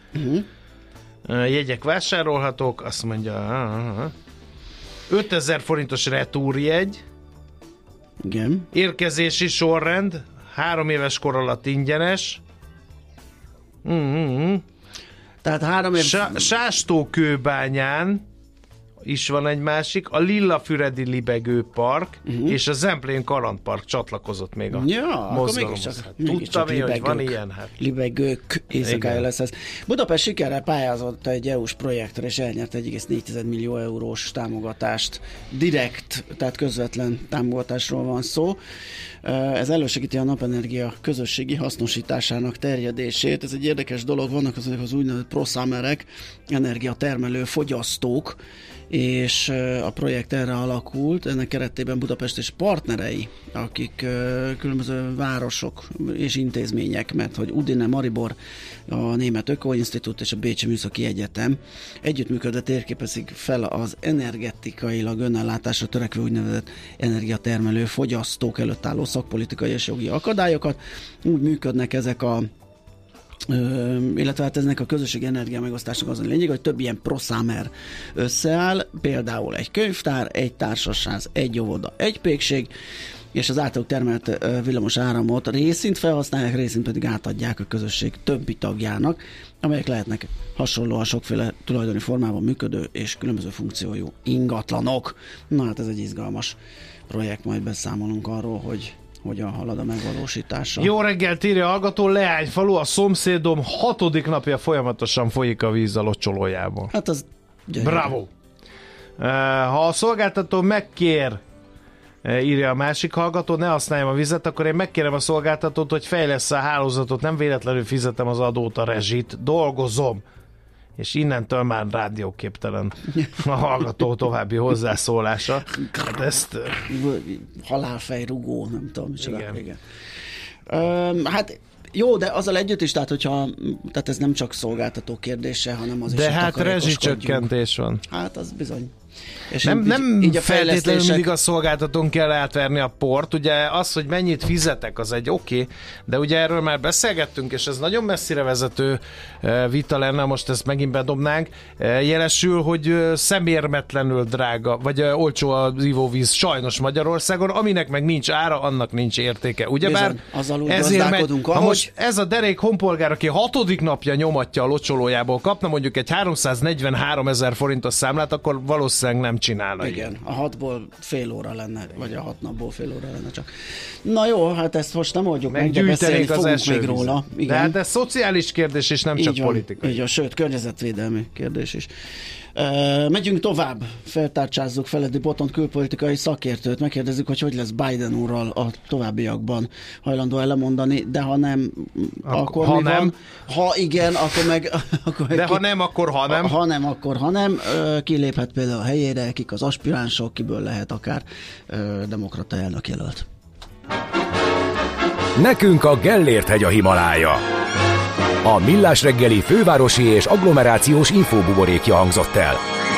Uh-huh. Jegyek vásárolhatók. Azt mondja, ötezer forintos retúrjegy. Igen. Érkezési sorrend. Három éves kor alatt ingyenes. Uh-huh. Tehát három év... Sa- Sástókőbányán is van egy másik, a Lillafüredi Libegő Park, uh-huh. és a Zemplén Kalandpark csatlakozott még a ja, mozgalomhoz. Hát, tudtam én, hogy van ilyen. Hát. Libegők éjszakája lesz ez. Budapest sikerrel pályázott egy é u-s projektre, és elnyert egy egész négy millió eurós támogatást. Direkt, tehát közvetlen támogatásról van szó. Ez elősegíti a napenergia közösségi hasznosításának terjedését. Ez egy érdekes dolog, vannak azok az úgynevezett prosummerek, energiatermelő fogyasztók, és a projekt erre alakult, ennek keretében Budapest és partnerei, akik különböző városok és intézmények, mert hogy Udine, Maribor, a Német Ökoinstitút és a Bécsi Műszaki Egyetem együttműködve térképezik fel az energetikailag önellátásra törekvő úgynevezett energiatermelő fogyasztók előtt álló szakpolitikai és jogi akadályokat. Úgy működnek ezek a Ö, illetve hát eznek a közösségi energia megosztásnak az a lényeg, hogy több ilyen prosummer összeáll, például egy könyvtár, egy társasház, egy óvoda, egy pékség, és az általuk termelt villamos áramot részint felhasználják, részint pedig átadják a közösség többi tagjának, amelyek lehetnek hasonlóan sokféle tulajdoni formában működő és különböző funkciójú ingatlanok. Na hát ez egy izgalmas projekt, majd beszámolunk arról, hogy hogyan halad a megvalósítása. Jó reggelt, írja a hallgató, Leányfalu, a szomszédom hatodik napja folyamatosan folyik a víz a locsolójából. Hát az gyönyörű. Bravo! Ha a szolgáltató megkér, írja a másik hallgató, ne használjam a vizet, akkor én megkérem a szolgáltatót, hogy fejlessze a hálózatot, nem véletlenül fizetem az adót, a rezsit, dolgozom. És innentől már rádióképtelen a hallgató további hozzászólása. Hát ezt... Halálfejrugó, nem tudom. Igen. Igen. Öm, hát jó, de azzal együtt is, tehát hogyha, tehát ez nem csak szolgáltató kérdése, hanem az de is, hát rezsicsökkentés van. Hát az bizony. És nem így, nem így a feltétlenül fejlesztések... mindig a szolgáltatón kell átverni a port, ugye az, hogy mennyit fizetek, az egy oké, okay, de ugye erről már beszélgettünk, és ez nagyon messzire vezető vita lenne, most ezt megint bedobnánk, jelesül, hogy szemérmetlenül drága, vagy olcsó az ivóvíz sajnos Magyarországon, aminek meg nincs ára, annak nincs értéke. Ugyebár ezért megy, ha most ez a derék honpolgár, aki hatodik napja nyomatja a locsolójából, kapna mondjuk egy háromszáznegyvenhárom ezer forintos számlát, akkor valószínűleg nem csinálna. Igen, ilyen. a hatból fél óra lenne, vagy a hat napból fél óra lenne csak. Na jó, hát ezt most nem oldjuk meg, de beszélni fogunk még róla. Igen. De hát ez szociális kérdés, és nem így csak van, politikai. Így van, sőt, környezetvédelmi kérdés is. Uh, megyünk tovább, feltárcsázzuk Feledi Botont külpolitikai szakértőt, megkérdezzük, hogy hogy lesz Biden úrral a továbbiakban, hajlandó elmondani, de ha nem, Ak- akkor ha mi nem. van? Ha igen, akkor meg... Akkor meg de ki, ha nem, akkor ha nem. Ha nem, akkor ha nem. Uh, kiléphet például a helyére, kik az aspiránsok, kiből lehet akár uh, demokrata elnök jelölt. Nekünk a Gellért-hegy a Himalája. A Millás reggeli fővárosi és agglomerációs infóbuborékja hangzott el.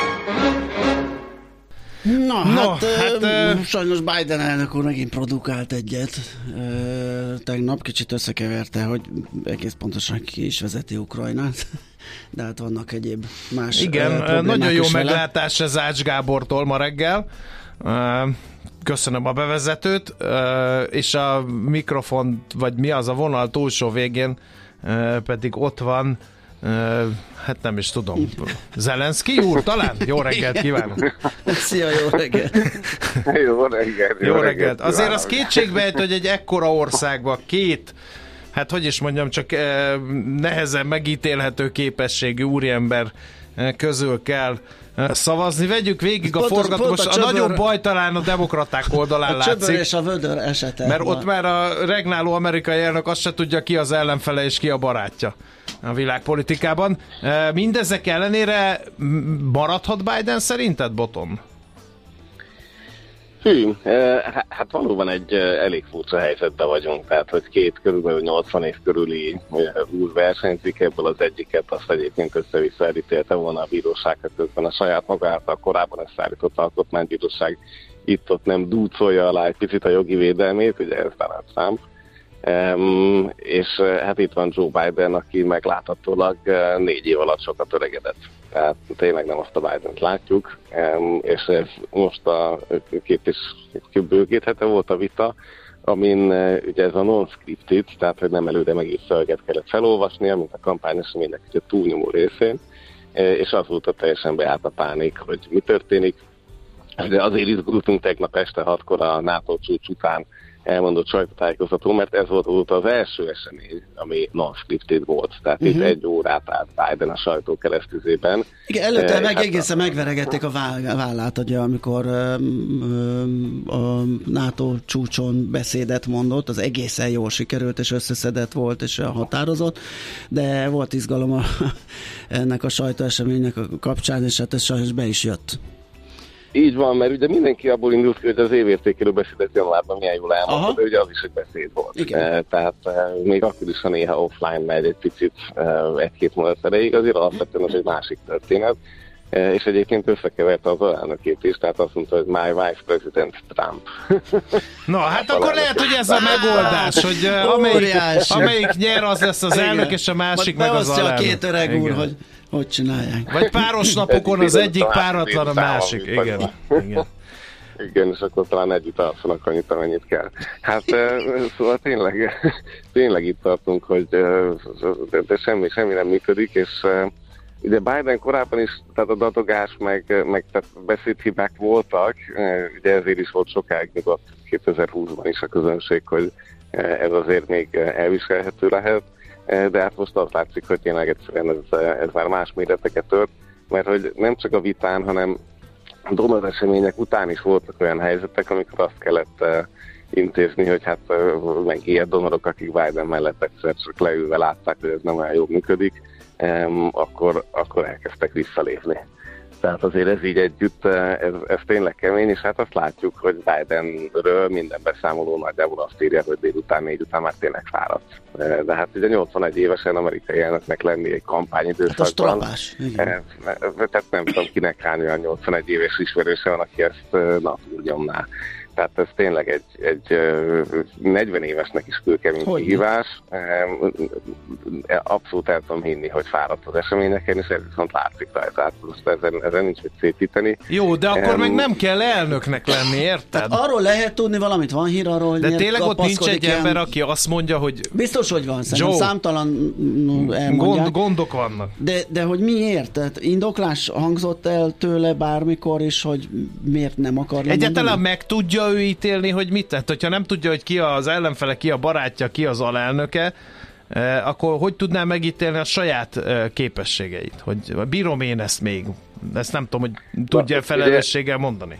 Na, no, hát, hát ö, ö, sajnos Biden elnök úr megint produkált egyet. Ö, tegnap kicsit összekeverte, hogy egész pontosan ki is vezeti Ukrajnát. De hát vannak egyéb más igen, ö, nagyon jó vele. meglátás ez Ács Gábortól ma reggel. Köszönöm a bevezetőt, és a mikrofon, vagy mi az a vonal túlsó végén pedig ott van, hát nem is tudom, Zelenszky úr talán? Jó reggelt kívánok! Szia, jó reggelt! Jó reggelt! Jó, jó reggelt! Azért az kétségbeejtő, hogy egy ekkora országban két, hát hogy is mondjam, csak nehezen megítélhető képességű úriember közül kell szavazni. Vegyük végig a forgatót. A, a nagyobb baj talán a demokraták oldalán a látszik. Csöbör és a vödör esete. Mert ott már a regnáló amerikai elnök azt se tudja, ki az ellenfele és ki a barátja a világpolitikában. Mindezek ellenére maradhat Biden szerinted, Boton? Hű, hát valóban egy elég furcsa helyzetben vagyunk, tehát hogy két körülbelül nyolcvan év körüli úr versenyzik, ebből az egyiket azt egyébként össze-vissza elítélte volna a bíróság, közben a saját maga által korábban összeállított alkotmánybíróság itt-ott nem dúcolja alá egy picit a jogi védelmét, ugye ez Donald Trump. Um, és hát itt van Joe Biden, aki megláthatólag négy év alatt sokat öregedett. Tehát tényleg nem azt a Bident látjuk, um, és most a két és kb. két hete volt a vita, amin ugye ez a non-scripted, tehát hogy nem előre megírt szöveget kellett felolvasnia, mint a kampányeseménynek ugye túlnyomó részén, és az volt a teljesen beállt a pánik, hogy mi történik. De azért izgultunk tegnap este hatkor a NATO csúcs után elmondott sajtótájékoztató, mert ez volt az első esemény, ami non-scripted volt. Tehát uh-huh. itt egy órát állt Biden a sajtó keresztüzében. Igen, előtte meg hát egészen a... megveregették a vállát, ugye, amikor um, a NATO csúcson beszédet mondott, az egészen jól sikerült, és összeszedett volt, és határozott, de volt izgalom a, ennek a sajtóeseménynek a kapcsán, és hát ez sajnos be is jött. Így van, mert ugye mindenki abból indult, hogy az évértékelő beszédet januárban milyen jól elmondta, de ugye az is egy beszéd volt. Igen. Tehát még akkor is, ha néha offline megy egy picit egy-két mondat erejéig, azért alapvetően az egy másik történet. És egyébként összekeverte az alelnökét is, tehát azt mondta, hogy my vice president Trump. Na, hát akkor lehet, hogy ez a megoldás, hogy amelyik, amelyik nyer, az lesz az elnök, igen. És a másik meg az alelnök. A két öreg igen. úr, hogy hogy csinálják. Vagy páros napokon az egyik páratlan, a másik. Igen. Igen. Igen, és akkor talán együtt alszanak annyit, amennyit kell. Hát szóval tényleg, tényleg itt tartunk, hogy de semmi, semmi nem működik, és ugye Biden korábban is, tehát a dadogás, meg, meg tehát beszédhibák voltak, ugye ezért is volt sokáig nyugodt kétezer-húszban is a közönség, hogy ez azért még elviselhető lehet, de hát most azt látszik, hogy tényleg egyszerűen ez, ez már más méreteket tört, mert hogy nem csak a vitán, hanem donor események után is voltak olyan helyzetek, amikor azt kellett uh, intézni, hogy hát uh, meg ilyen donorok, akik Biden mellett egyszer csak leülve látták, hogy ez nem olyan jól működik, um, akkor, akkor elkezdtek visszalépni. Tehát azért ez így együtt, ez, ez tényleg kemény, és hát azt látjuk, hogy Bidenről minden beszámoló nagyjából azt írja, hogy délután négy után már tényleg fáradt. De hát ugye nyolcvanegy évesen amerikai elnöknek lenni egy kampányidőszakban. Hát tehát nem tudom, kinek hány olyan nyolcvanegy éves ismerőse van, aki ezt na, nyomná. Tehát ez tényleg egy, egy negyven évesnek is kőkemény kihívás. Abszolút el tudom hinni, hogy fáradt az eseményeken, és ez viszont látszik rajta. Tehát most ezen, ezen nincs mit szépíteni. Jó, de akkor um, meg nem kell elnöknek lenni, érted? Tehát arról lehet tudni valamit, van hír arról, hogy de tényleg ott nincs egy ilyen... ember, aki azt mondja, hogy... Biztos, hogy van, szerintem számtalan elmondják. Gond, gondok vannak. De, de hogy miért? Tehát indoklás hangzott el tőle bármikor is, hogy miért nem akar lenni? Egyáltalán meg tudja ő ítélni, hogy mit tett? Hogyha nem tudja, hogy ki az ellenfele, ki a barátja, ki az alelnöke, eh, akkor hogy tudná megítélni a saját eh, képességeit? Hogy bírom én ezt még? Ezt nem tudom, hogy tudja felelősséggel mondani.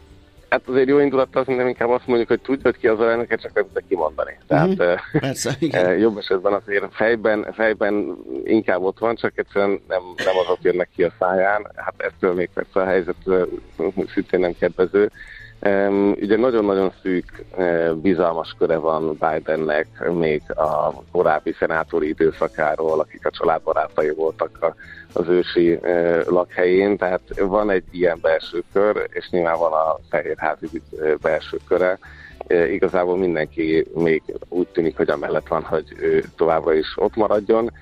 Hát azért jó indulattal szerintem inkább azt mondjuk, hogy tudja, hogy ki az alelnöke, csak nem tudja kimondani. Tehát mm-hmm. Persze, igen. jobb esetben azért fejben, fejben inkább ott van, csak egyszerűen nem, nem azok jönnek ki a száján. Hát ettől még persze a helyzet szintén nem kedvező. Um, ugye nagyon-nagyon szűk, uh, bizalmas köre van Bidennek még a korábbi szenátori időszakáról, akik a családbarátai voltak a, az ősi uh, lakhelyén, tehát van egy ilyen belső kör, és nyilván van a fehérházi uh, belső köre. Uh, igazából mindenki még úgy tűnik, hogy amellett van, hogy ő továbbra is ott maradjon.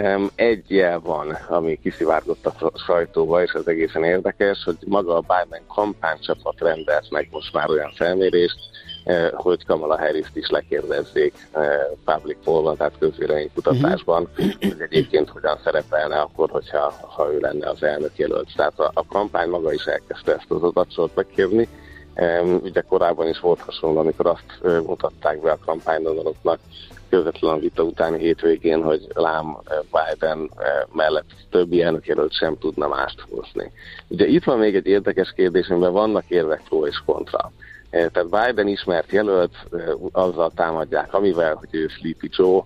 Egy jel van, ami kiszivárgott a sajtóba, és ez egészen érdekes, hogy maga a Biden kampánycsapat rendelt meg most már olyan felmérést, hogy Kamala Harrist is lekérdezzék public pollban, tehát közvéleménykutatásban, hogy egyébként hogyan szerepelne akkor, hogyha ha ő lenne az elnök jelölt. Tehát a, a kampány maga is elkezdte ezt az adatsort megkérni. Ugye korábban is volt hasonló, amikor azt mutatták be a kampánydonoroknak, közvetlen a vita utáni hétvégén, hogy lám Biden mellett többi elnökjelölt sem tudna mást hozni. Ugye itt van még egy érdekes kérdés, amiben vannak érvek pro és kontra. Tehát Biden ismert jelölt, azzal támadják, amivel, hogy ő Sleepy Joe,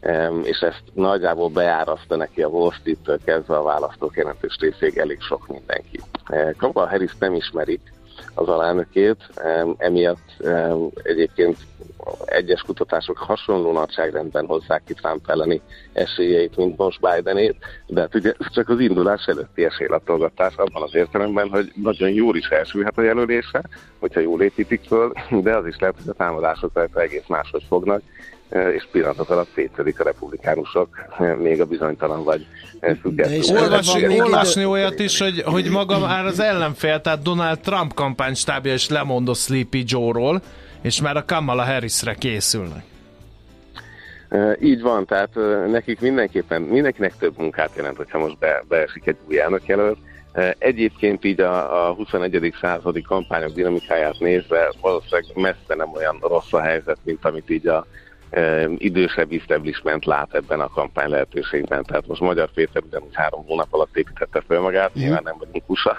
és ezt nagyjából beáraszta neki a Wall Street-től kezdve a választók jelentős részéig elég sok mindenki. Kamala Harris nem ismerik az alelnökét, emiatt egyébként egyes kutatások hasonló nagyságrendben hozzák ki Trump elleni esélyeit, mint most Bidenét, de hát ugye csak az indulás előtti esélylatolgatás abban az értelemben, hogy nagyon jól is elsülhet a jelölése, hogyha jól építik föl, de az is lehet, hogy a támadások rajta egész máshogy fognak, és pillanatok alatt szétszedik a republikánusok, még a bizonytalan vagy független. Olvasni, olvasni olyat is, hogy, hogy maga már az ellenfél, tehát Donald Trump kampánystábja is lemond a Sleepy Joe-ról, és már a Kamala Harrisre készülnek. Így van, tehát nekik mindenképpen, mindenkinek több munkát jelent, hogyha most be, beesik egy új elnökjelölt. Egyébként így a, a huszonegyedik századi kampányok dinamikáját nézve valószínűleg messze nem olyan rossz a helyzet, mint amit így a e, idősebb establishment lát ebben a kampány lehetőségben. Tehát most Magyar Péter ugyanúgy három hónap alatt építette fel magát, mm. nyilván nem vagyunk kusa,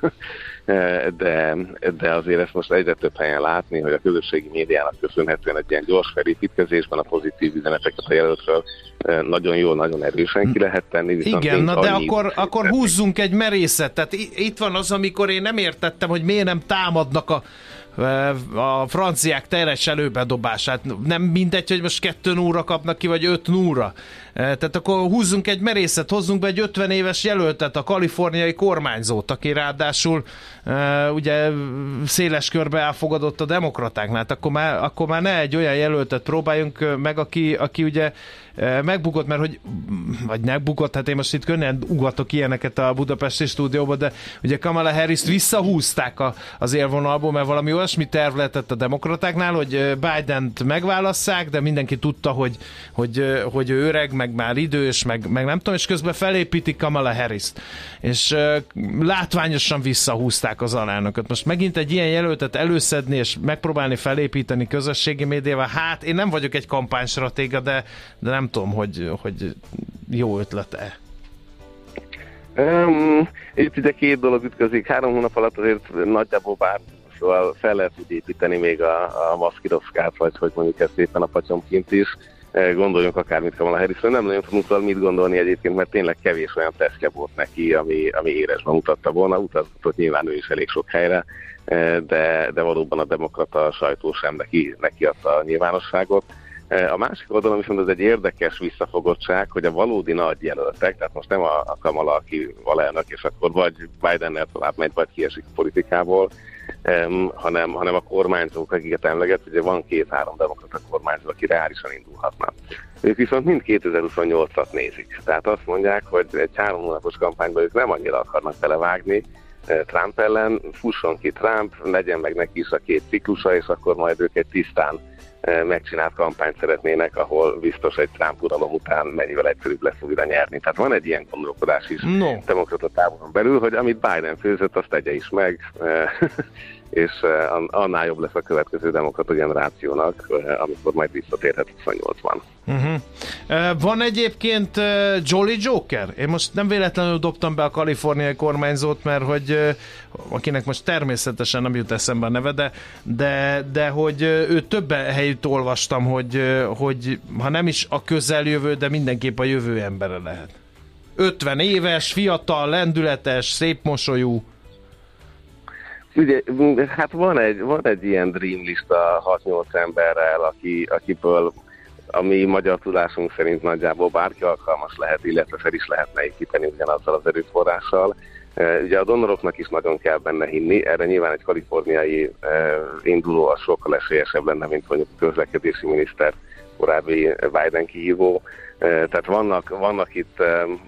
de, de azért ezt most egyre több helyen látni, hogy a közösségi médiának köszönhetően egy ilyen gyors felépítkezésben a pozitív üzeneteket a jelöltről nagyon jól, nagyon erősen ki lehet tenni. Igen, na de akkor, akkor húzzunk egy merészetet. Itt van az, amikor én nem értettem, hogy miért nem támadnak a a franciák teres előbedobását. Nem mindegy, hogy most kettő núra kapnak ki, vagy öt núra. Tehát akkor húzzunk egy merészet, hozzunk be egy ötven éves jelöltet, a kaliforniai kormányzót, aki ráadásul ugye széles körbe elfogadott a demokratáknál. Hát akkor már, akkor már ne egy olyan jelöltet próbáljunk meg, aki, aki ugye megbukott, mert hogy, vagy megbukott, hát én most itt könnyen ugatok ilyeneket a budapesti stúdióba, de ugye Kamala Harris-t visszahúzták a, az élvonalból, mert valami olyasmi terv lehetett a demokratáknál, hogy Bident megválasszák, de mindenki tudta, hogy, hogy, hogy ő öreg, meg már idős, meg, meg nem tudom, és közben felépítik Kamala Harris-t. És uh, látványosan visszahúzták az alelnököt. Most megint egy ilyen jelöltet előszedni, és megpróbálni felépíteni közösségi médiával, hát én nem vagyok egy kampánystratéga, de, de nem tudom, hogy, hogy jó ötlete. Um, itt ugye két dolog ütközik. Három hónap alatt azért nagyjából bár, szóval fel lehet úgy építeni még a, a maszkirovszkát, vagy hogy mondjuk ezt éppen a patyomkint is. Gondoljunk akármit Kamala Harrisről, nem nagyon tudunk tudni mit gondolni egyébként, mert tényleg kevés olyan tesztje volt neki, ami, ami éresben mutatta volna. Utazott nyilván ő is elég sok helyre, de, de valóban a demokrata sajtó sem neki, neki adta a nyilvánosságot. A másik oldalon viszont ez egy érdekes visszafogottság, hogy a valódi nagy jelöltek, tehát most nem a, a Kamala, aki alelnök, és akkor vagy Bidennel tovább megy, vagy kiesik a politikából, Um, hanem, hanem a kormányzók, akiket emleget, ugye van két-három demokrata kormányzó, aki reálisan indulhatna. Ők viszont mind kétezer-huszonnyolcat nézik. Tehát azt mondják, hogy egy három hónapos kampányban ők nem annyira akarnak belevágni Trump ellen, fusson ki Trump, legyen meg neki is a két ciklusa, és akkor majd ők egy tisztán megcsinált kampányt szeretnének, ahol biztos egy Trump uralom után mennyivel egyszerűbb lesz újra nyerni. Tehát van egy ilyen gondolkodás is no. demokrata táboron belül, hogy amit Biden főzött, azt tegye is meg, és annál jobb lesz a következő demokrata generációnak, amikor majd visszatérhet huszonnyolcban. Uh-huh. Van egyébként Jolly Joker? Én most nem véletlenül dobtam be a kaliforniai kormányzót, mert hogy akinek most természetesen nem jut eszembe a neve, de, de, de hogy ő több helyütt olvastam, hogy, hogy ha nem is a közeljövő, de mindenképp a jövő embere lehet. ötven éves, fiatal, lendületes, szép mosolyú. Ugye, hát van egy, van egy ilyen dream lista hat-nyolc emberrel, aki, akiből a mi magyar tudásunk szerint nagyjából bárki alkalmas lehet, illetve fel is lehetne építeni ugyanazzal az erőforrással. Ugye a donoroknak is nagyon kell benne hinni, erre nyilván egy kaliforniai induló az sokkal esélyesebb lenne, mint mondjuk a közlekedési miniszter, korábbi Biden kihívó. Tehát vannak, vannak itt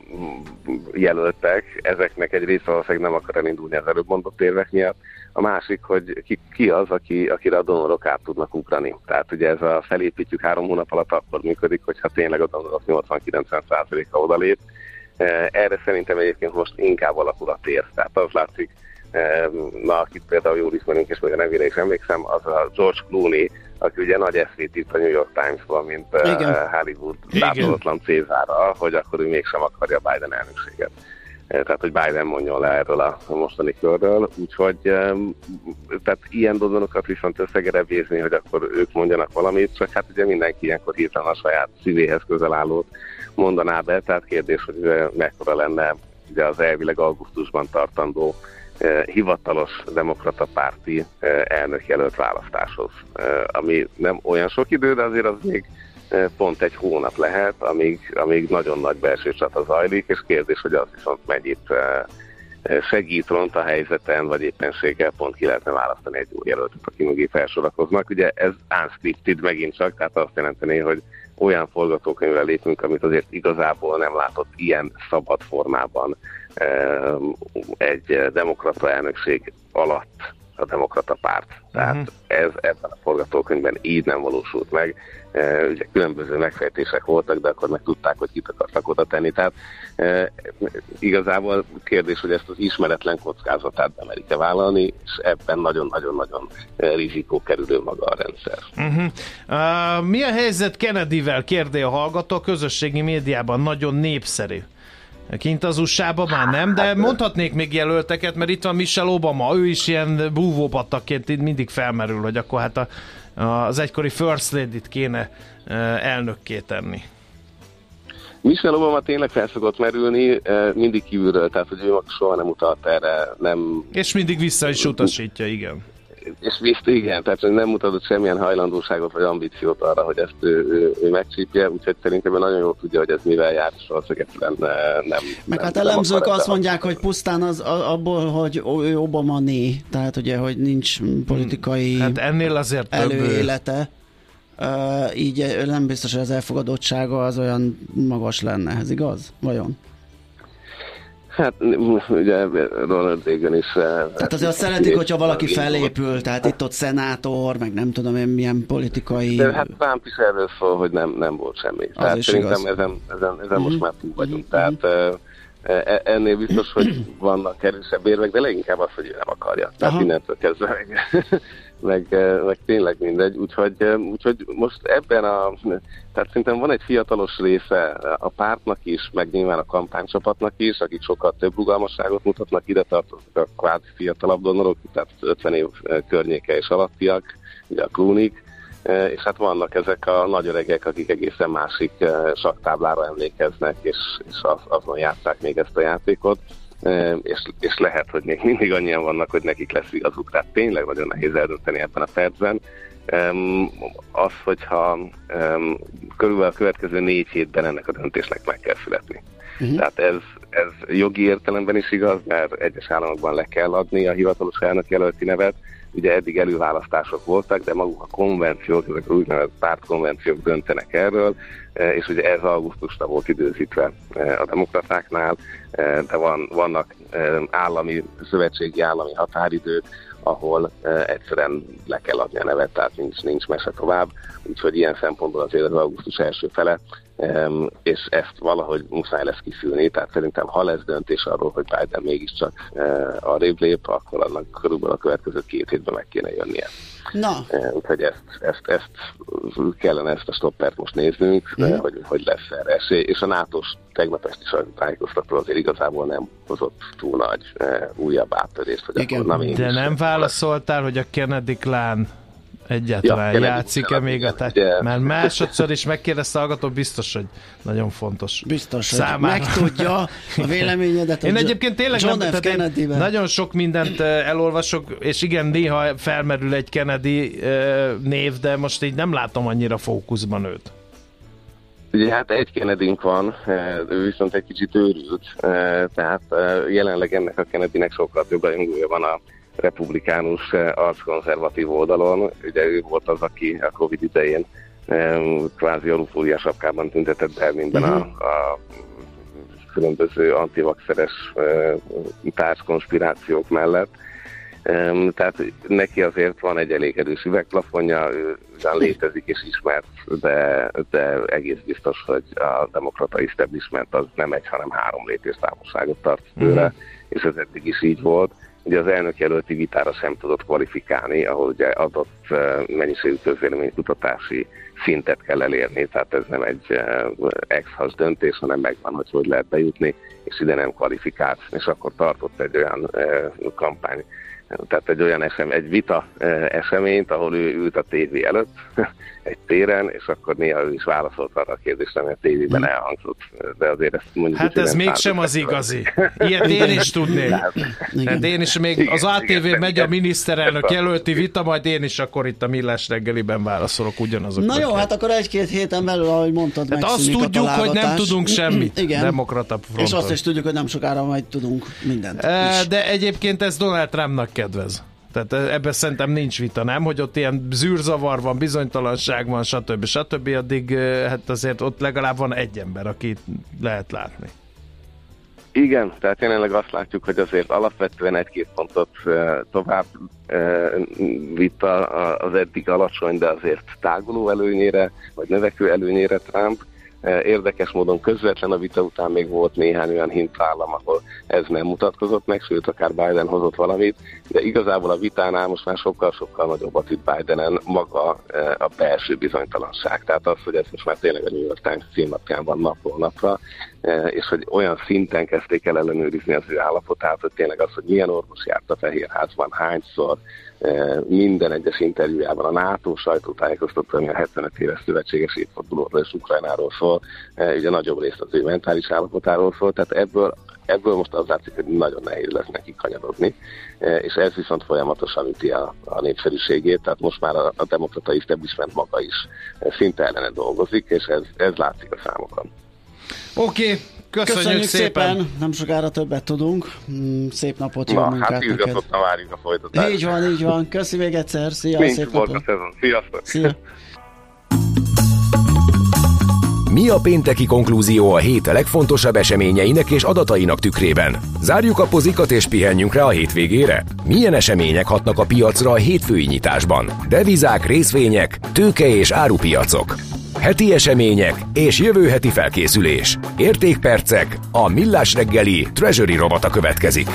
jelöltek, ezeknek egy része valószínűleg nem akar elindulni az előbb mondott érvek miatt. A másik, hogy ki, ki az, aki, akire a donorok át tudnak ugrani. Tehát ugye ez a felépítjük három hónap alatt akkor működik, hogyha tényleg a donorok nyolcvan-kilencven százaléka odalép. Erre szerintem egyébként most inkább alakul a tér. Tehát az látszik, na, akit például jól ismerünk, és még a nevére is emlékszem, az a George Clooney, aki ugye nagy eszét írt a New York Times-ban, mint Igen. Hollywood látogatlan Cézára, hogy akkor ő mégsem akarja Biden elnökséget. Tehát, hogy Biden mondjon le erről a mostani körről, úgyhogy tehát ilyen dolgokat viszont összegerebézni, hogy akkor ők mondjanak valamit, csak hát ugye mindenki ilyenkor hirtelen a saját szívéhez közel állót mondaná be, tehát kérdés, hogy mekkora lenne ugye az elvileg augusztusban tartandó hivatalos demokrata párti elnökjelölt választáshoz, ami nem olyan sok idő, de azért az még pont egy hónap lehet, amíg, amíg nagyon nagy belső csata zajlik, és kérdés, hogy az viszont mennyit segít, ront a helyzeten, vagy éppenséggel pont ki lehetne választani egy új jelöltet, aki mögé felsorakoznak. Ugye ez unscripted megint csak, tehát azt jelenteni, hogy olyan forgatókönyvre lépünk, amit azért igazából nem látott ilyen szabad formában egy demokrata elnökség alatt a demokrata párt. Tehát uh-huh. ez ebben a forgatókönyvben így nem valósult meg. E, ugye különböző megfejtések voltak, de akkor meg tudták, hogy kit akartak oda tenni. Tehát e, igazából kérdés, hogy ezt az ismeretlen kockázatát bemerik-e vállalni, és ebben nagyon-nagyon-nagyon rizikó kerülő maga a rendszer. Uh-huh. Uh, mi a helyzet Kennedyvel? Kérdé a hallgató, a közösségi médiában nagyon népszerű. Kint az u es á-ban már nem, de mondhatnék még jelölteket, mert itt van Michelle Obama, ő is ilyen búvópatakként mindig felmerül, hogy akkor hát a, az egykori First Lady-t kéne elnökké tenni. Michelle Obama tényleg fel szokott merülni, mindig kívülről, tehát hogy ő soha nem utalt erre, nem... És mindig vissza is utasítja, igen. És bizt, igen, tehát nem mutatott semmilyen hajlandóságot vagy ambíciót arra, hogy ezt ő, ő, ő megcsípje, úgyhogy szerintem nagyon jól tudja, hogy ez mivel jár, és valószínűleg nem... Meg nem, hát nem elemzők azt el. mondják, hogy pusztán az, abból, hogy ő Obama-né, tehát ugye, hogy nincs politikai hát ennél azért előélete, uh, így nem biztos, hogy az elfogadottsága az olyan magas lenne, ez igaz? Vajon? Hát ugye Ronald Reagan is... Tehát azért azt szeretik, hogyha valaki felépül, tehát itt-ott szenátor, meg nem tudom én milyen politikai... De hát Trump is erről szól, hogy nem, nem volt semmi. Az tehát szerintem igaz. ezen, ezen, ezen uh-huh. most már túl vagyunk. Uh-huh. Tehát uh, ennél biztos, hogy vannak erősebb érvek, de leginkább az, hogy ő nem akarja. Tehát aha. innentől kezdve meg, meg, meg tényleg mindegy. Úgyhogy, úgyhogy most ebben a... Tehát szerintem van egy fiatalos része a pártnak is, meg nyilván a kampánycsapatnak is, akik sokkal több rugalmasságot mutatnak, ide tartoznak a kvázi fiatalabb donorok, tehát ötven év környéke és alattiak, ugye a Clooney-k, és hát vannak ezek a nagy öregek, akik egészen másik sakktáblára emlékeznek, és, és az, azon játsszák még ezt a játékot, és, és lehet, hogy még mindig annyian vannak, hogy nekik lesz igazuk, tehát tényleg nagyon nehéz eldönteni ebben a percben. Um, az, hogyha um, körülbelül a következő négy hétben ennek a döntésnek meg kell születni. Uh-huh. Tehát ez, ez jogi értelemben is igaz, mert egyes államokban le kell adni a hivatalos elnökjelölti nevet. Ugye eddig előválasztások voltak, de maguk a konvenciók, ezek az úgynevezett pártkonvenciók döntenek erről, és ugye ez augusztusra volt időzítve a demokratáknál, de van, vannak állami, szövetségi állami határidők, ahol uh, egyszerűen le kell adni a nevet, tehát nincs, nincs mese tovább, úgyhogy ilyen szempontból azért az augusztus első fele, um, és ezt valahogy muszáj lesz kiszűrni, tehát szerintem ha lesz döntés arról, hogy Biden mégiscsak uh, arrébb lép, akkor annak körülbelül a következő két hétben meg kéne jönnie. Na. Uh, úgyhogy ezt, ezt, ezt kellene ezt a stoppert most néznünk, mm. uh, hogy, hogy lesz erre esély, és a nátós tegnap esti sajtótájékoztató azért igazából nem hozott túl nagy uh, újabb áttörést, hogy igen. akkor nem. De nem válaszoltál, hogy a Kennedy klán egyáltalán ja, játszik-e még a te... Ugye... Mert másodszor is megkérdezte a hallgató, biztos, hogy nagyon fontos. Biztos, számára. Hogy megtudja a véleményedet. Én egyébként tényleg John nem, tehát én nagyon sok mindent elolvasok, és igen, néha felmerül egy Kennedy név, de most így nem látom annyira fókuszban őt. Ugye hát egy Kennedynek van, ő viszont egy kicsit őrült, tehát jelenleg ennek a Kennedynek sokkal több rajongója van a republikánus arckonzervatív oldalon. Ugye ő volt az, aki a Covid idején kvázi alufólia sapkában tüntetett Berlinben uh-huh. a, a különböző antivaxeres társkonspirációk mellett. Tehát neki azért van egy elég erős üvegplafonja, ő ugyan létezik és ismert, de, de egész biztos, hogy a demokrata establishment az nem egy, hanem három lépés távolságot tart tőle, uh-huh. és ez eddig is így volt. Ugye az elnökjelölti vitára sem tudott kvalifikálni, ahol ugye adott mennyiségű közvéleménykutatási szintet kell elérni, tehát ez nem egy ex-has döntés, hanem megvan, hogy hogy lehet bejutni, és ide nem kvalifikált, és akkor tartott egy olyan kampány, tehát egy olyan esem, egy vita eseményt, ahol ő ült a tévé előtt, egy téren, és akkor néha ő is válaszolt arra a kérdésre, ami a tévében elhangzott. De azért ezt mondjuk... Hát ez mégsem az igazi. Ilyet én is tudnék. Hát én is még igen, az á té vé igen, megy igen. a miniszterelnök jelölti vita, majd én is akkor itt a Millás reggeliben válaszolok ugyanazokra. Na jó, hát akkor egy-két héten belül, ahogy mondtad, hát azt tudjuk, hogy nem tudunk semmit. Igen. Demokrata fronton. És azt is tudjuk, hogy nem sokára majd tudunk mindent. E, de egyébként ez Donald Trumpnak kedvez. Tehát ebben szerintem nincs vita, nem? Hogy ott ilyen zűrzavar van, bizonytalanság van, stb. stb. Addig hát azért ott legalább van egy ember, akit lehet látni. Igen, tehát jelenleg azt látjuk, hogy azért alapvetően egy-két pontot tovább vitt az eddig alacsony, de azért táguló előnyére, vagy növekvő előnyére Trump. Érdekes módon közvetlen a vita után még volt néhány olyan hintállam, ahol ez nem mutatkozott meg, sőt, akár Biden hozott valamit, de igazából a vitánál most már sokkal-sokkal nagyobbat itt Bidenen maga a belső bizonytalanság. Tehát az, hogy ez most már tényleg a New York Times címlapján van napról napra, és hogy olyan szinten kezdték el ellenőrizni az ő állapotát, hogy tényleg az, hogy milyen orvos járt a Fehérházban, hányszor, minden egyes interjújában a NATO sajtótájékoztató, ami a hetvenöt éves szövetséges évfordulóról és Ukrajnáról szól, ugye nagyobb részt az ő mentális állapotáról szól, tehát ebből ebből most az látszik, hogy nagyon nehéz lesz neki kanyarodni, és ez viszont folyamatosan üti a, a népszerűségét, tehát most már a, a demokrata establishment maga is szinte ellene dolgozik, és ez, ez látszik a számokon. Oké, okay, köszönjük, köszönjük szépen. szépen! Nem sokára többet tudunk. Szép napot, jó Na, munkát hát neked! izgatottan várjuk a folytatást. Így van, így van. Köszi még egyszer. Szia, Nincs szép volt napot! a szezon. Sziasztok! Szia! Mi a pénteki konklúzió a hét legfontosabb eseményeinek és adatainak tükrében? Zárjuk a pozikat és pihenjünk rá a hétvégére? Milyen események hatnak a piacra a hétfői nyitásban? Devizák, részvények, tőke és árupiacok. Heti események és jövő heti felkészülés. Értékpercek, a Millás reggeli Treasury rovata következik.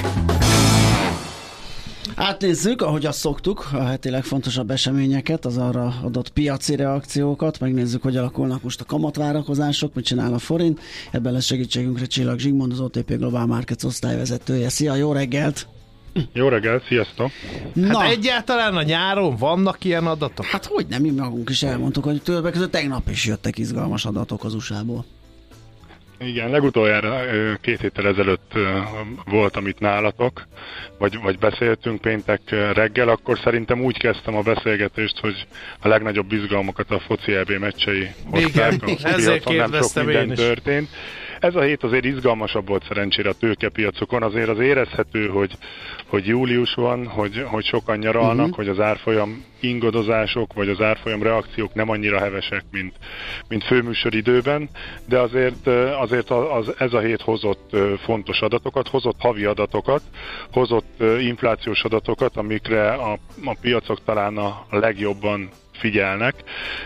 Átnézzük, ahogy azt szoktuk, a heti legfontosabb eseményeket, az arra adott piaci reakciókat, megnézzük, hogy alakulnak most a kamatvárakozások, mit csinál a forint. Ebben lesz segítségünkre Csillag Zsigmond, az o té pé Global Markets osztályvezetője. Szia, jó reggelt! Jó reggelt, sziasztok! Hát Na. egyáltalán a nyáron vannak ilyen adatok? Hát hogy nem, mi magunk is elmondtuk, hogy többek között tegnap is jöttek izgalmas adatok az u es á-ból. Igen, legutoljára két héttel ezelőtt voltam itt nálatok, vagy, vagy beszéltünk péntek reggel, akkor szerintem úgy kezdtem a beszélgetést, hogy a legnagyobb izgalmakat a foci é bé meccsei hozták. Igen, ezért kérdeztem én is. Történt. Ez a hét azért izgalmasabb volt szerencsére a tőkepiacokon, azért az érezhető, hogy, hogy július van, hogy, hogy sokan nyaralnak, uh-huh. hogy az árfolyam ingadozások, vagy az árfolyam reakciók nem annyira hevesek, mint, mint főműsoridőben, de azért, azért az, ez a hét hozott fontos adatokat, hozott havi adatokat, hozott inflációs adatokat, amikre a, a piacok talán a legjobban figyelnek,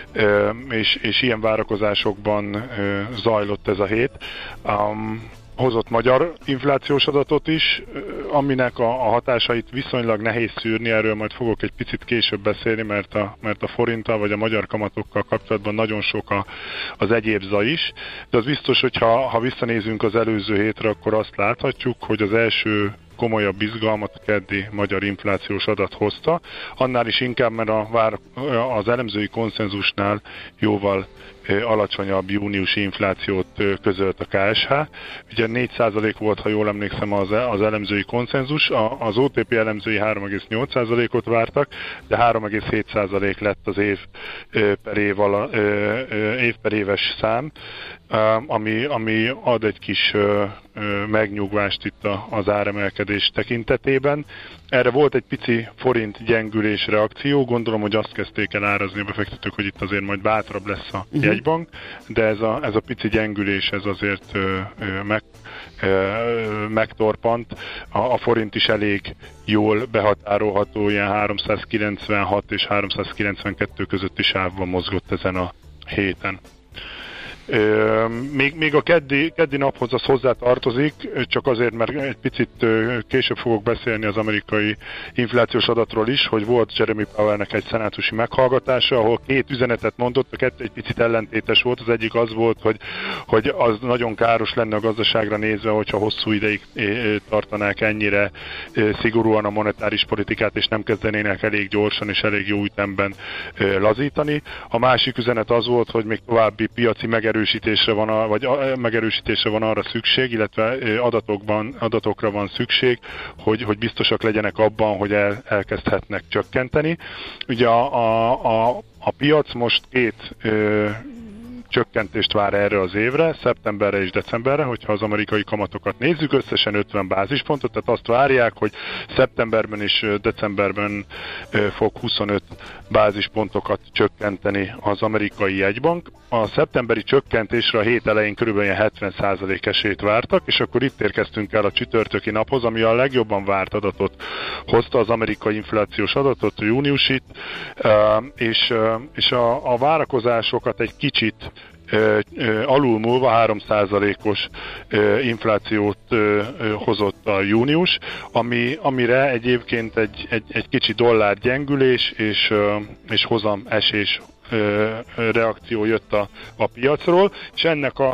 és, és ilyen várakozásokban zajlott ez a hét. Um, hozott magyar inflációs adatot is, aminek a, a hatásait viszonylag nehéz szűrni, erről majd fogok egy picit később beszélni, mert a, mert a forinttal vagy a magyar kamatokkal kapcsolatban nagyon sok a, az egyéb zaj is, de az biztos, hogy ha, ha visszanézünk az előző hétre, akkor azt láthatjuk, hogy az első komolyabb izgalmat keddi magyar inflációs adat hozta, annál is inkább, mert a vár, az elemzői konszenzusnál jóval alacsonyabb júniusi inflációt közölt a ká es há. Ugye négy százalék volt, ha jól emlékszem, az, az elemzői konszenzus, az o té pé elemzői három egész nyolc százalékot vártak, de három egész hét százalék lett az év per, év, ala, év per éves szám, ami, ami ad egy kis megnyugvást itt az áremelkedés tekintetében. Erre volt egy pici forint gyengülés reakció, gondolom, hogy azt kezdték el árazni a befektetők, hogy itt azért majd bátrabb lesz a uh-huh. jegybank, de ez a, ez a pici gyengülés ez azért ö, ö, meg, ö, megtorpant. A, a forint is elég jól behatárolható, ilyen háromszázkilencvenhat és háromszázkilencvenkettő közötti sávban mozgott ezen a héten. Még, még a keddi, keddi naphoz az hozzá tartozik, csak azért, mert egy picit később fogok beszélni az amerikai inflációs adatról is, hogy volt Jeremy Powellnek egy szenátusi meghallgatása, ahol két üzenetet mondott, a kettő egy picit ellentétes volt. Az egyik az volt, hogy, hogy az nagyon káros lenne a gazdaságra nézve, hogyha hosszú ideig tartanák ennyire szigorúan a monetáris politikát, és nem kezdenének elég gyorsan és elég jó ütemben lazítani. A másik üzenet az volt, hogy még további piaci megerősítésre Megerősítésre van, vagy megerősítésre van arra szükség, illetve adatokban, adatokra van szükség, hogy, hogy biztosak legyenek abban, hogy el, elkezdhetnek csökkenteni. Ugye a, a, a, a piac most két ö, csökkentést vár erre az évre, szeptemberre és decemberre, hogyha az amerikai kamatokat nézzük, összesen ötven bázispontot, tehát azt várják, hogy szeptemberben és decemberben fog huszonöt bázispontokat csökkenteni az amerikai jegybank. A szeptemberi csökkentésre a hét elején körülbelül hetven százalék esélyt vártak, és akkor itt érkeztünk el a csütörtöki naphoz, ami a legjobban várt adatot hozta, az amerikai inflációs adatot, a júniusit, és, és a, a várakozásokat egy kicsit alulmúlva három százalékos inflációt hozott a június, ami, amire egyébként egy, egy, egy kicsi dollár gyengülés és, és hozam esés reakció jött a, a piacról, és ennek a,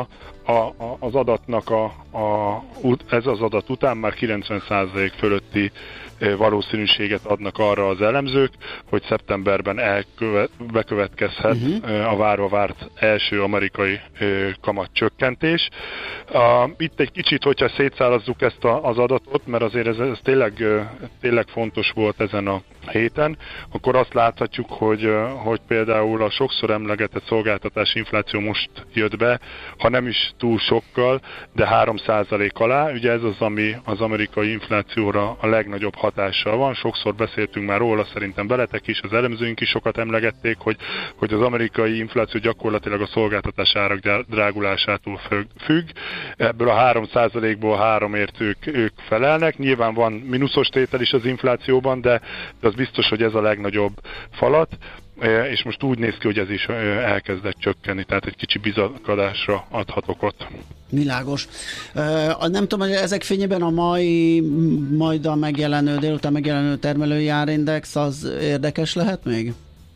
a, a, az adatnak a, a, ez az adat után már kilencven százalék fölötti valószínűséget adnak arra az elemzők, hogy szeptemberben elkövet, bekövetkezhet uh-huh. a várva várt első amerikai kamatcsökkentés. Itt egy kicsit, hogyha szétszállazzuk ezt az adatot, mert azért ez, ez tényleg, tényleg fontos volt ezen a héten, akkor azt láthatjuk, hogy, hogy például a sokszor emlegetett szolgáltatási infláció most jött be, ha nem is túl sokkal, de három százalék alá. Ugye ez az, ami az amerikai inflációra a legnagyobb hatással van. Sokszor beszéltünk már róla, szerintem veletek is, az elemzőink is sokat emlegették, hogy, hogy az amerikai infláció gyakorlatilag a szolgáltatás árak drágulásától függ. Ebből a három százalékból háromért ők, ők felelnek. Nyilván van mínuszos tétel is az inflációban, de, de az biztos, hogy ez a legnagyobb falat, és most úgy néz ki, hogy ez is elkezdett csökkenni, tehát egy kicsi bizakodásra adhatok ott. Világos. Uh, nem tudom, hogy ezek fényében a mai, majd a megjelenő, délután megjelenő termelői árindex az érdekes lehet még?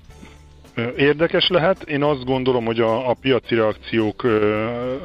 Érdekes lehet. Én azt gondolom, hogy a, a piaci reakciók ö,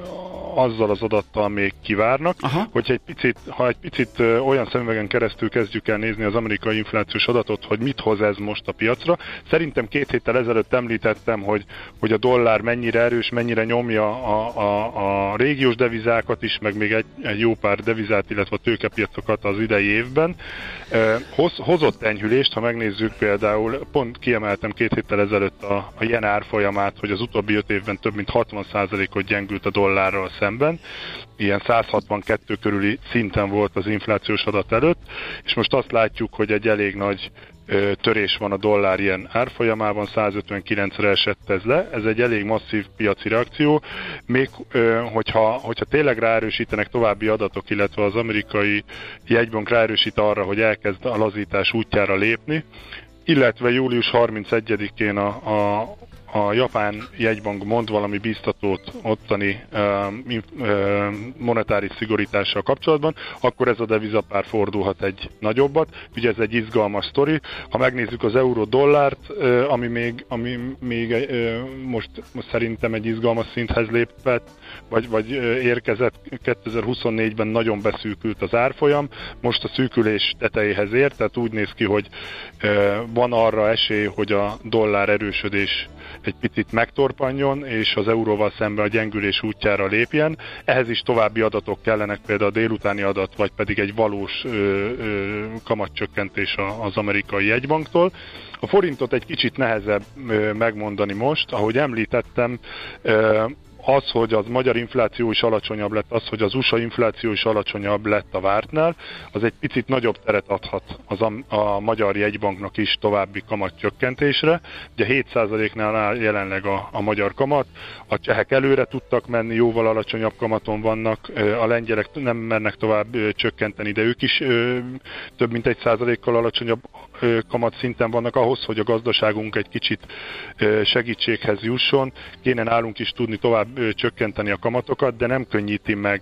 azzal az adattal még kivárnak, Aha. hogy egy picit, ha egy picit ö, olyan szemüvegen keresztül kezdjük el nézni az amerikai inflációs adatot, hogy mit hoz ez most a piacra. Szerintem két héttel ezelőtt említettem, hogy, hogy a dollár mennyire erős, mennyire nyomja a, a, a régiós devizákat is, meg még egy, egy jó pár devizát, illetve a tőkepiacokat az idei évben. Hoz, hozott enyhülést, ha megnézzük például, pont kiemeltem két héttel ezelőtt a, a yen árfolyamát, hogy az utóbbi öt évben több mint hatvan százalékot gyengült a dollárral szemben. Ilyen száz hatvankettő körüli szinten volt az inflációs adat előtt, és most azt látjuk, hogy egy elég nagy ö, törés van a dollár ilyen árfolyamában, száz ötvenkilencre esett ez le, ez egy elég masszív piaci reakció, még ö, hogyha, hogyha tényleg ráerősítenek további adatok, illetve az amerikai jegybank ráerősít arra, hogy elkezd a lazítás útjára lépni, illetve július harmincegyedikén a, a a japán jegybank mond valami bíztatót ottani uh, uh, monetáris szigorítással kapcsolatban, akkor ez a devizapár fordulhat egy nagyobbat. Ugye ez egy izgalmas sztori. Ha megnézzük az euró-dollárt, uh, ami még, ami még uh, most, most szerintem egy izgalmas szinthez lépett, vagy, vagy uh, érkezett, kétezer-huszonnégyben nagyon beszűkült az árfolyam, most a szűkülés tetejéhez ér, tehát úgy néz ki, hogy uh, van arra esély, hogy a dollár erősödés egy picit megtorpanjon, és az euróval szemben a gyengülés útjára lépjen. Ehhez is további adatok kellenek, például a délutáni adat, vagy pedig egy valós ö, ö, kamatcsökkentés az amerikai jegybanktól. A forintot egy kicsit nehezebb ö, megmondani most, ahogy említettem, ö, az, hogy az magyar infláció is alacsonyabb lett, az, hogy az u es á infláció is alacsonyabb lett a vártnál, az egy picit nagyobb teret adhat az a, a magyar jegybanknak is további kamatcsökkentésre. Ugye hét százaléknál áll jelenleg a, a magyar kamat, a csehek előre tudtak menni, jóval alacsonyabb kamaton vannak, a lengyelek nem mernek tovább csökkenteni, de ők is több mint egy százalékkal alacsonyabb kamat szinten vannak. Ahhoz, hogy a gazdaságunk egy kicsit segítséghez jusson, kéne nálunk is tudni tovább csökkenteni a kamatokat, de nem könnyíti meg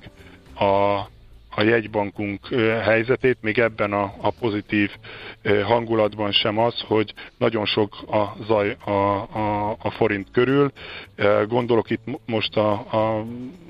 a, a jegybankunk helyzetét, még ebben a, a pozitív hangulatban sem az, hogy nagyon sok a zaj a, a, a forint körül. Gondolok itt most a, a,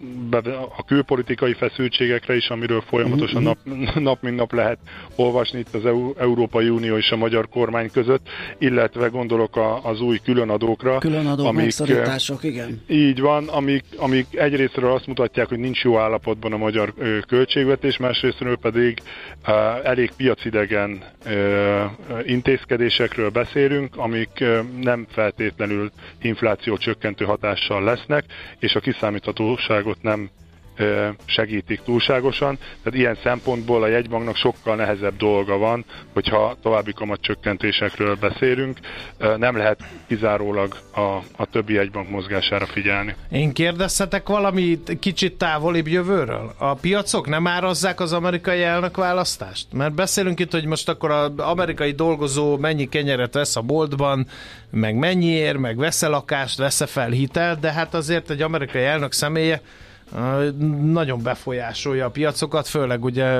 a külpolitikai feszültségekre is, amiről folyamatosan nap, nap mint nap lehet olvasni itt az Európai Unió és a magyar kormány között, illetve gondolok a, az új különadókra. Különadók, amik, megszorítások, igen. Így van, amik, amik egyrésztről azt mutatják, hogy nincs jó állapotban a magyar költségvetés, másrésztről pedig uh, elég piacidegen uh, intézkedésekről beszélünk, amik uh, nem feltétlenül infláció csökkentő hatással lesznek, és a kiszámíthatóságot nem uh, segítik túlságosan. Tehát ilyen szempontból a jegybanknak sokkal nehezebb dolga van, hogyha további kamatcsökkentésekről beszélünk. Uh, nem lehet kizárólag a, a többi jegybank mozgására figyelni. Én kérdezhetek valamit kicsit távolibb jövőről? A piacok nem árazzák az amerikai elnökválasztást? Mert beszélünk itt, hogy most akkor az amerikai dolgozó mennyi kenyeret vesz a boltban, meg mennyiért, meg vesz-e lakást, vesz-e fel hitelt, de hát azért egy amerikai elnök személye nagyon befolyásolja a piacokat, főleg ugye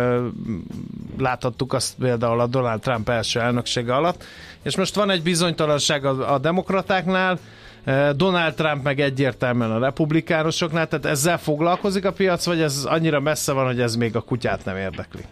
láthattuk azt például a Donald Trump első elnöksége alatt, és most van egy bizonytalanság a, a demokratáknál, Donald Trump meg egyértelműen a republikánusoknál, tehát ezzel foglalkozik a piac, vagy ez annyira messze van, hogy ez még a kutyát nem érdekli?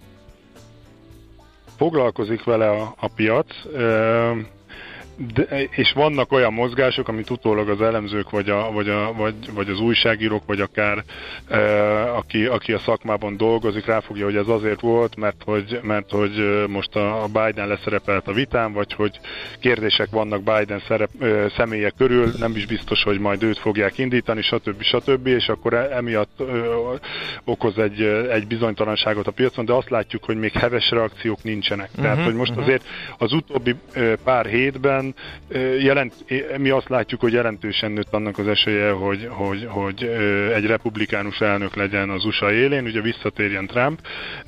Foglalkozik vele a, a piac, de, és vannak olyan mozgások, amit utólag az elemzők, vagy, a, vagy, a, vagy, vagy az újságírók, vagy akár e, aki, aki a szakmában dolgozik, ráfogja, hogy ez azért volt, mert hogy, mert, hogy most a Biden leszerepelt a vitán, vagy hogy kérdések vannak Biden szerep, e, személye körül, nem is biztos, hogy majd őt fogják indítani, stb. stb. És akkor emiatt e, okoz egy, egy bizonytalanságot a piacon, de azt látjuk, hogy még heves reakciók nincsenek. Uh-huh, Tehát, hogy most uh-huh. azért az utóbbi e, pár hétben Jelent, mi azt látjuk, hogy jelentősen nőtt annak az esélye, hogy, hogy, hogy egy republikánus elnök legyen az u es á élén, ugye visszatérjen Trump.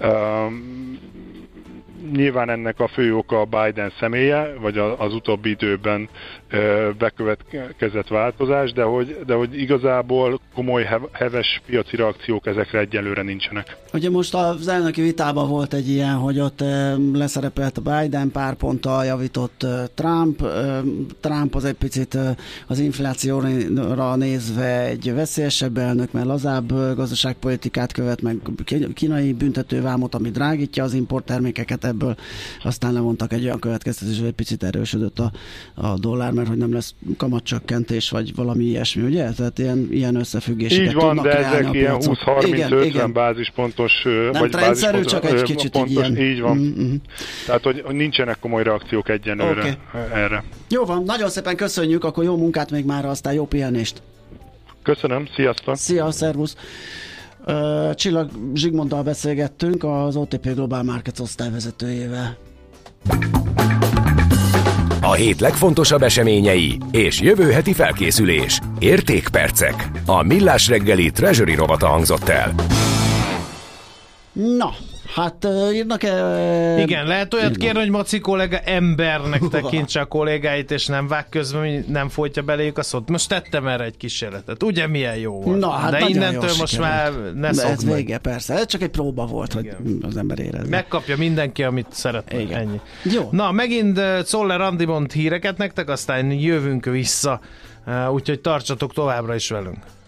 Nyilván ennek a fő oka a Biden személye, vagy az utóbbi időben bekövetkezett változás, de hogy, de hogy igazából komoly heves piaci reakciók ezekre egyelőre nincsenek. Ugye most az elnöki vitában volt egy ilyen, hogy ott leszerepelt a Biden, pár ponttal javított Trump. Trump az egy picit az inflációra nézve egy veszélyesebb elnök, mert lazább gazdaságpolitikát követ, meg kínai büntetővámot, ami drágítja az importtermékeket, ebből aztán levontak egy olyan következtetés, hogy egy picit erősödött a, a dollár, mert hogy nem lesz kamatcsökkentés, vagy valami ilyesmi, ugye? Tehát ilyen, ilyen összefüggéseket így van, tudnak de ezek ilyen húsz harminc ötven bázispontos, nem vagy trendszerű, bázispontos, csak egy kicsit pontos, ilyen. Így van. Mm-hmm. Tehát, hogy nincsenek komoly reakciók egyenlőre okay. erre. Jó van, nagyon szépen köszönjük, akkor jó munkát még már, aztán jó pihenést. Köszönöm, sziasztok! Szia, szervusz! Csillag Zsigmonddal beszélgettünk, az o té pé Global Markets osztályvezetőjével. A hét legfontosabb eseményei és jövő heti felkészülés. Értékpercek. A Millás reggeli Treasury rovata hangzott el. Na, hát uh, írnak e... Igen, lehet olyat kérni, hogy Maci kollega embernek tekintse a kollégáit, és nem vág közben, nem folytja beléjük a szót. Most tettem erre egy kísérletet. Ugye milyen jó volt? Na, hát de innentől most sikerült. Már ne szokd ez meg. Vége, persze. Ez csak egy próba volt, igen. Hogy az ember érezze. Megkapja mindenki, amit szeretne. Igen. Ennyi. Jó. Na, megint Czoller Andi mond híreket nektek, aztán jövünk vissza. Úgyhogy tartsatok továbbra is velünk.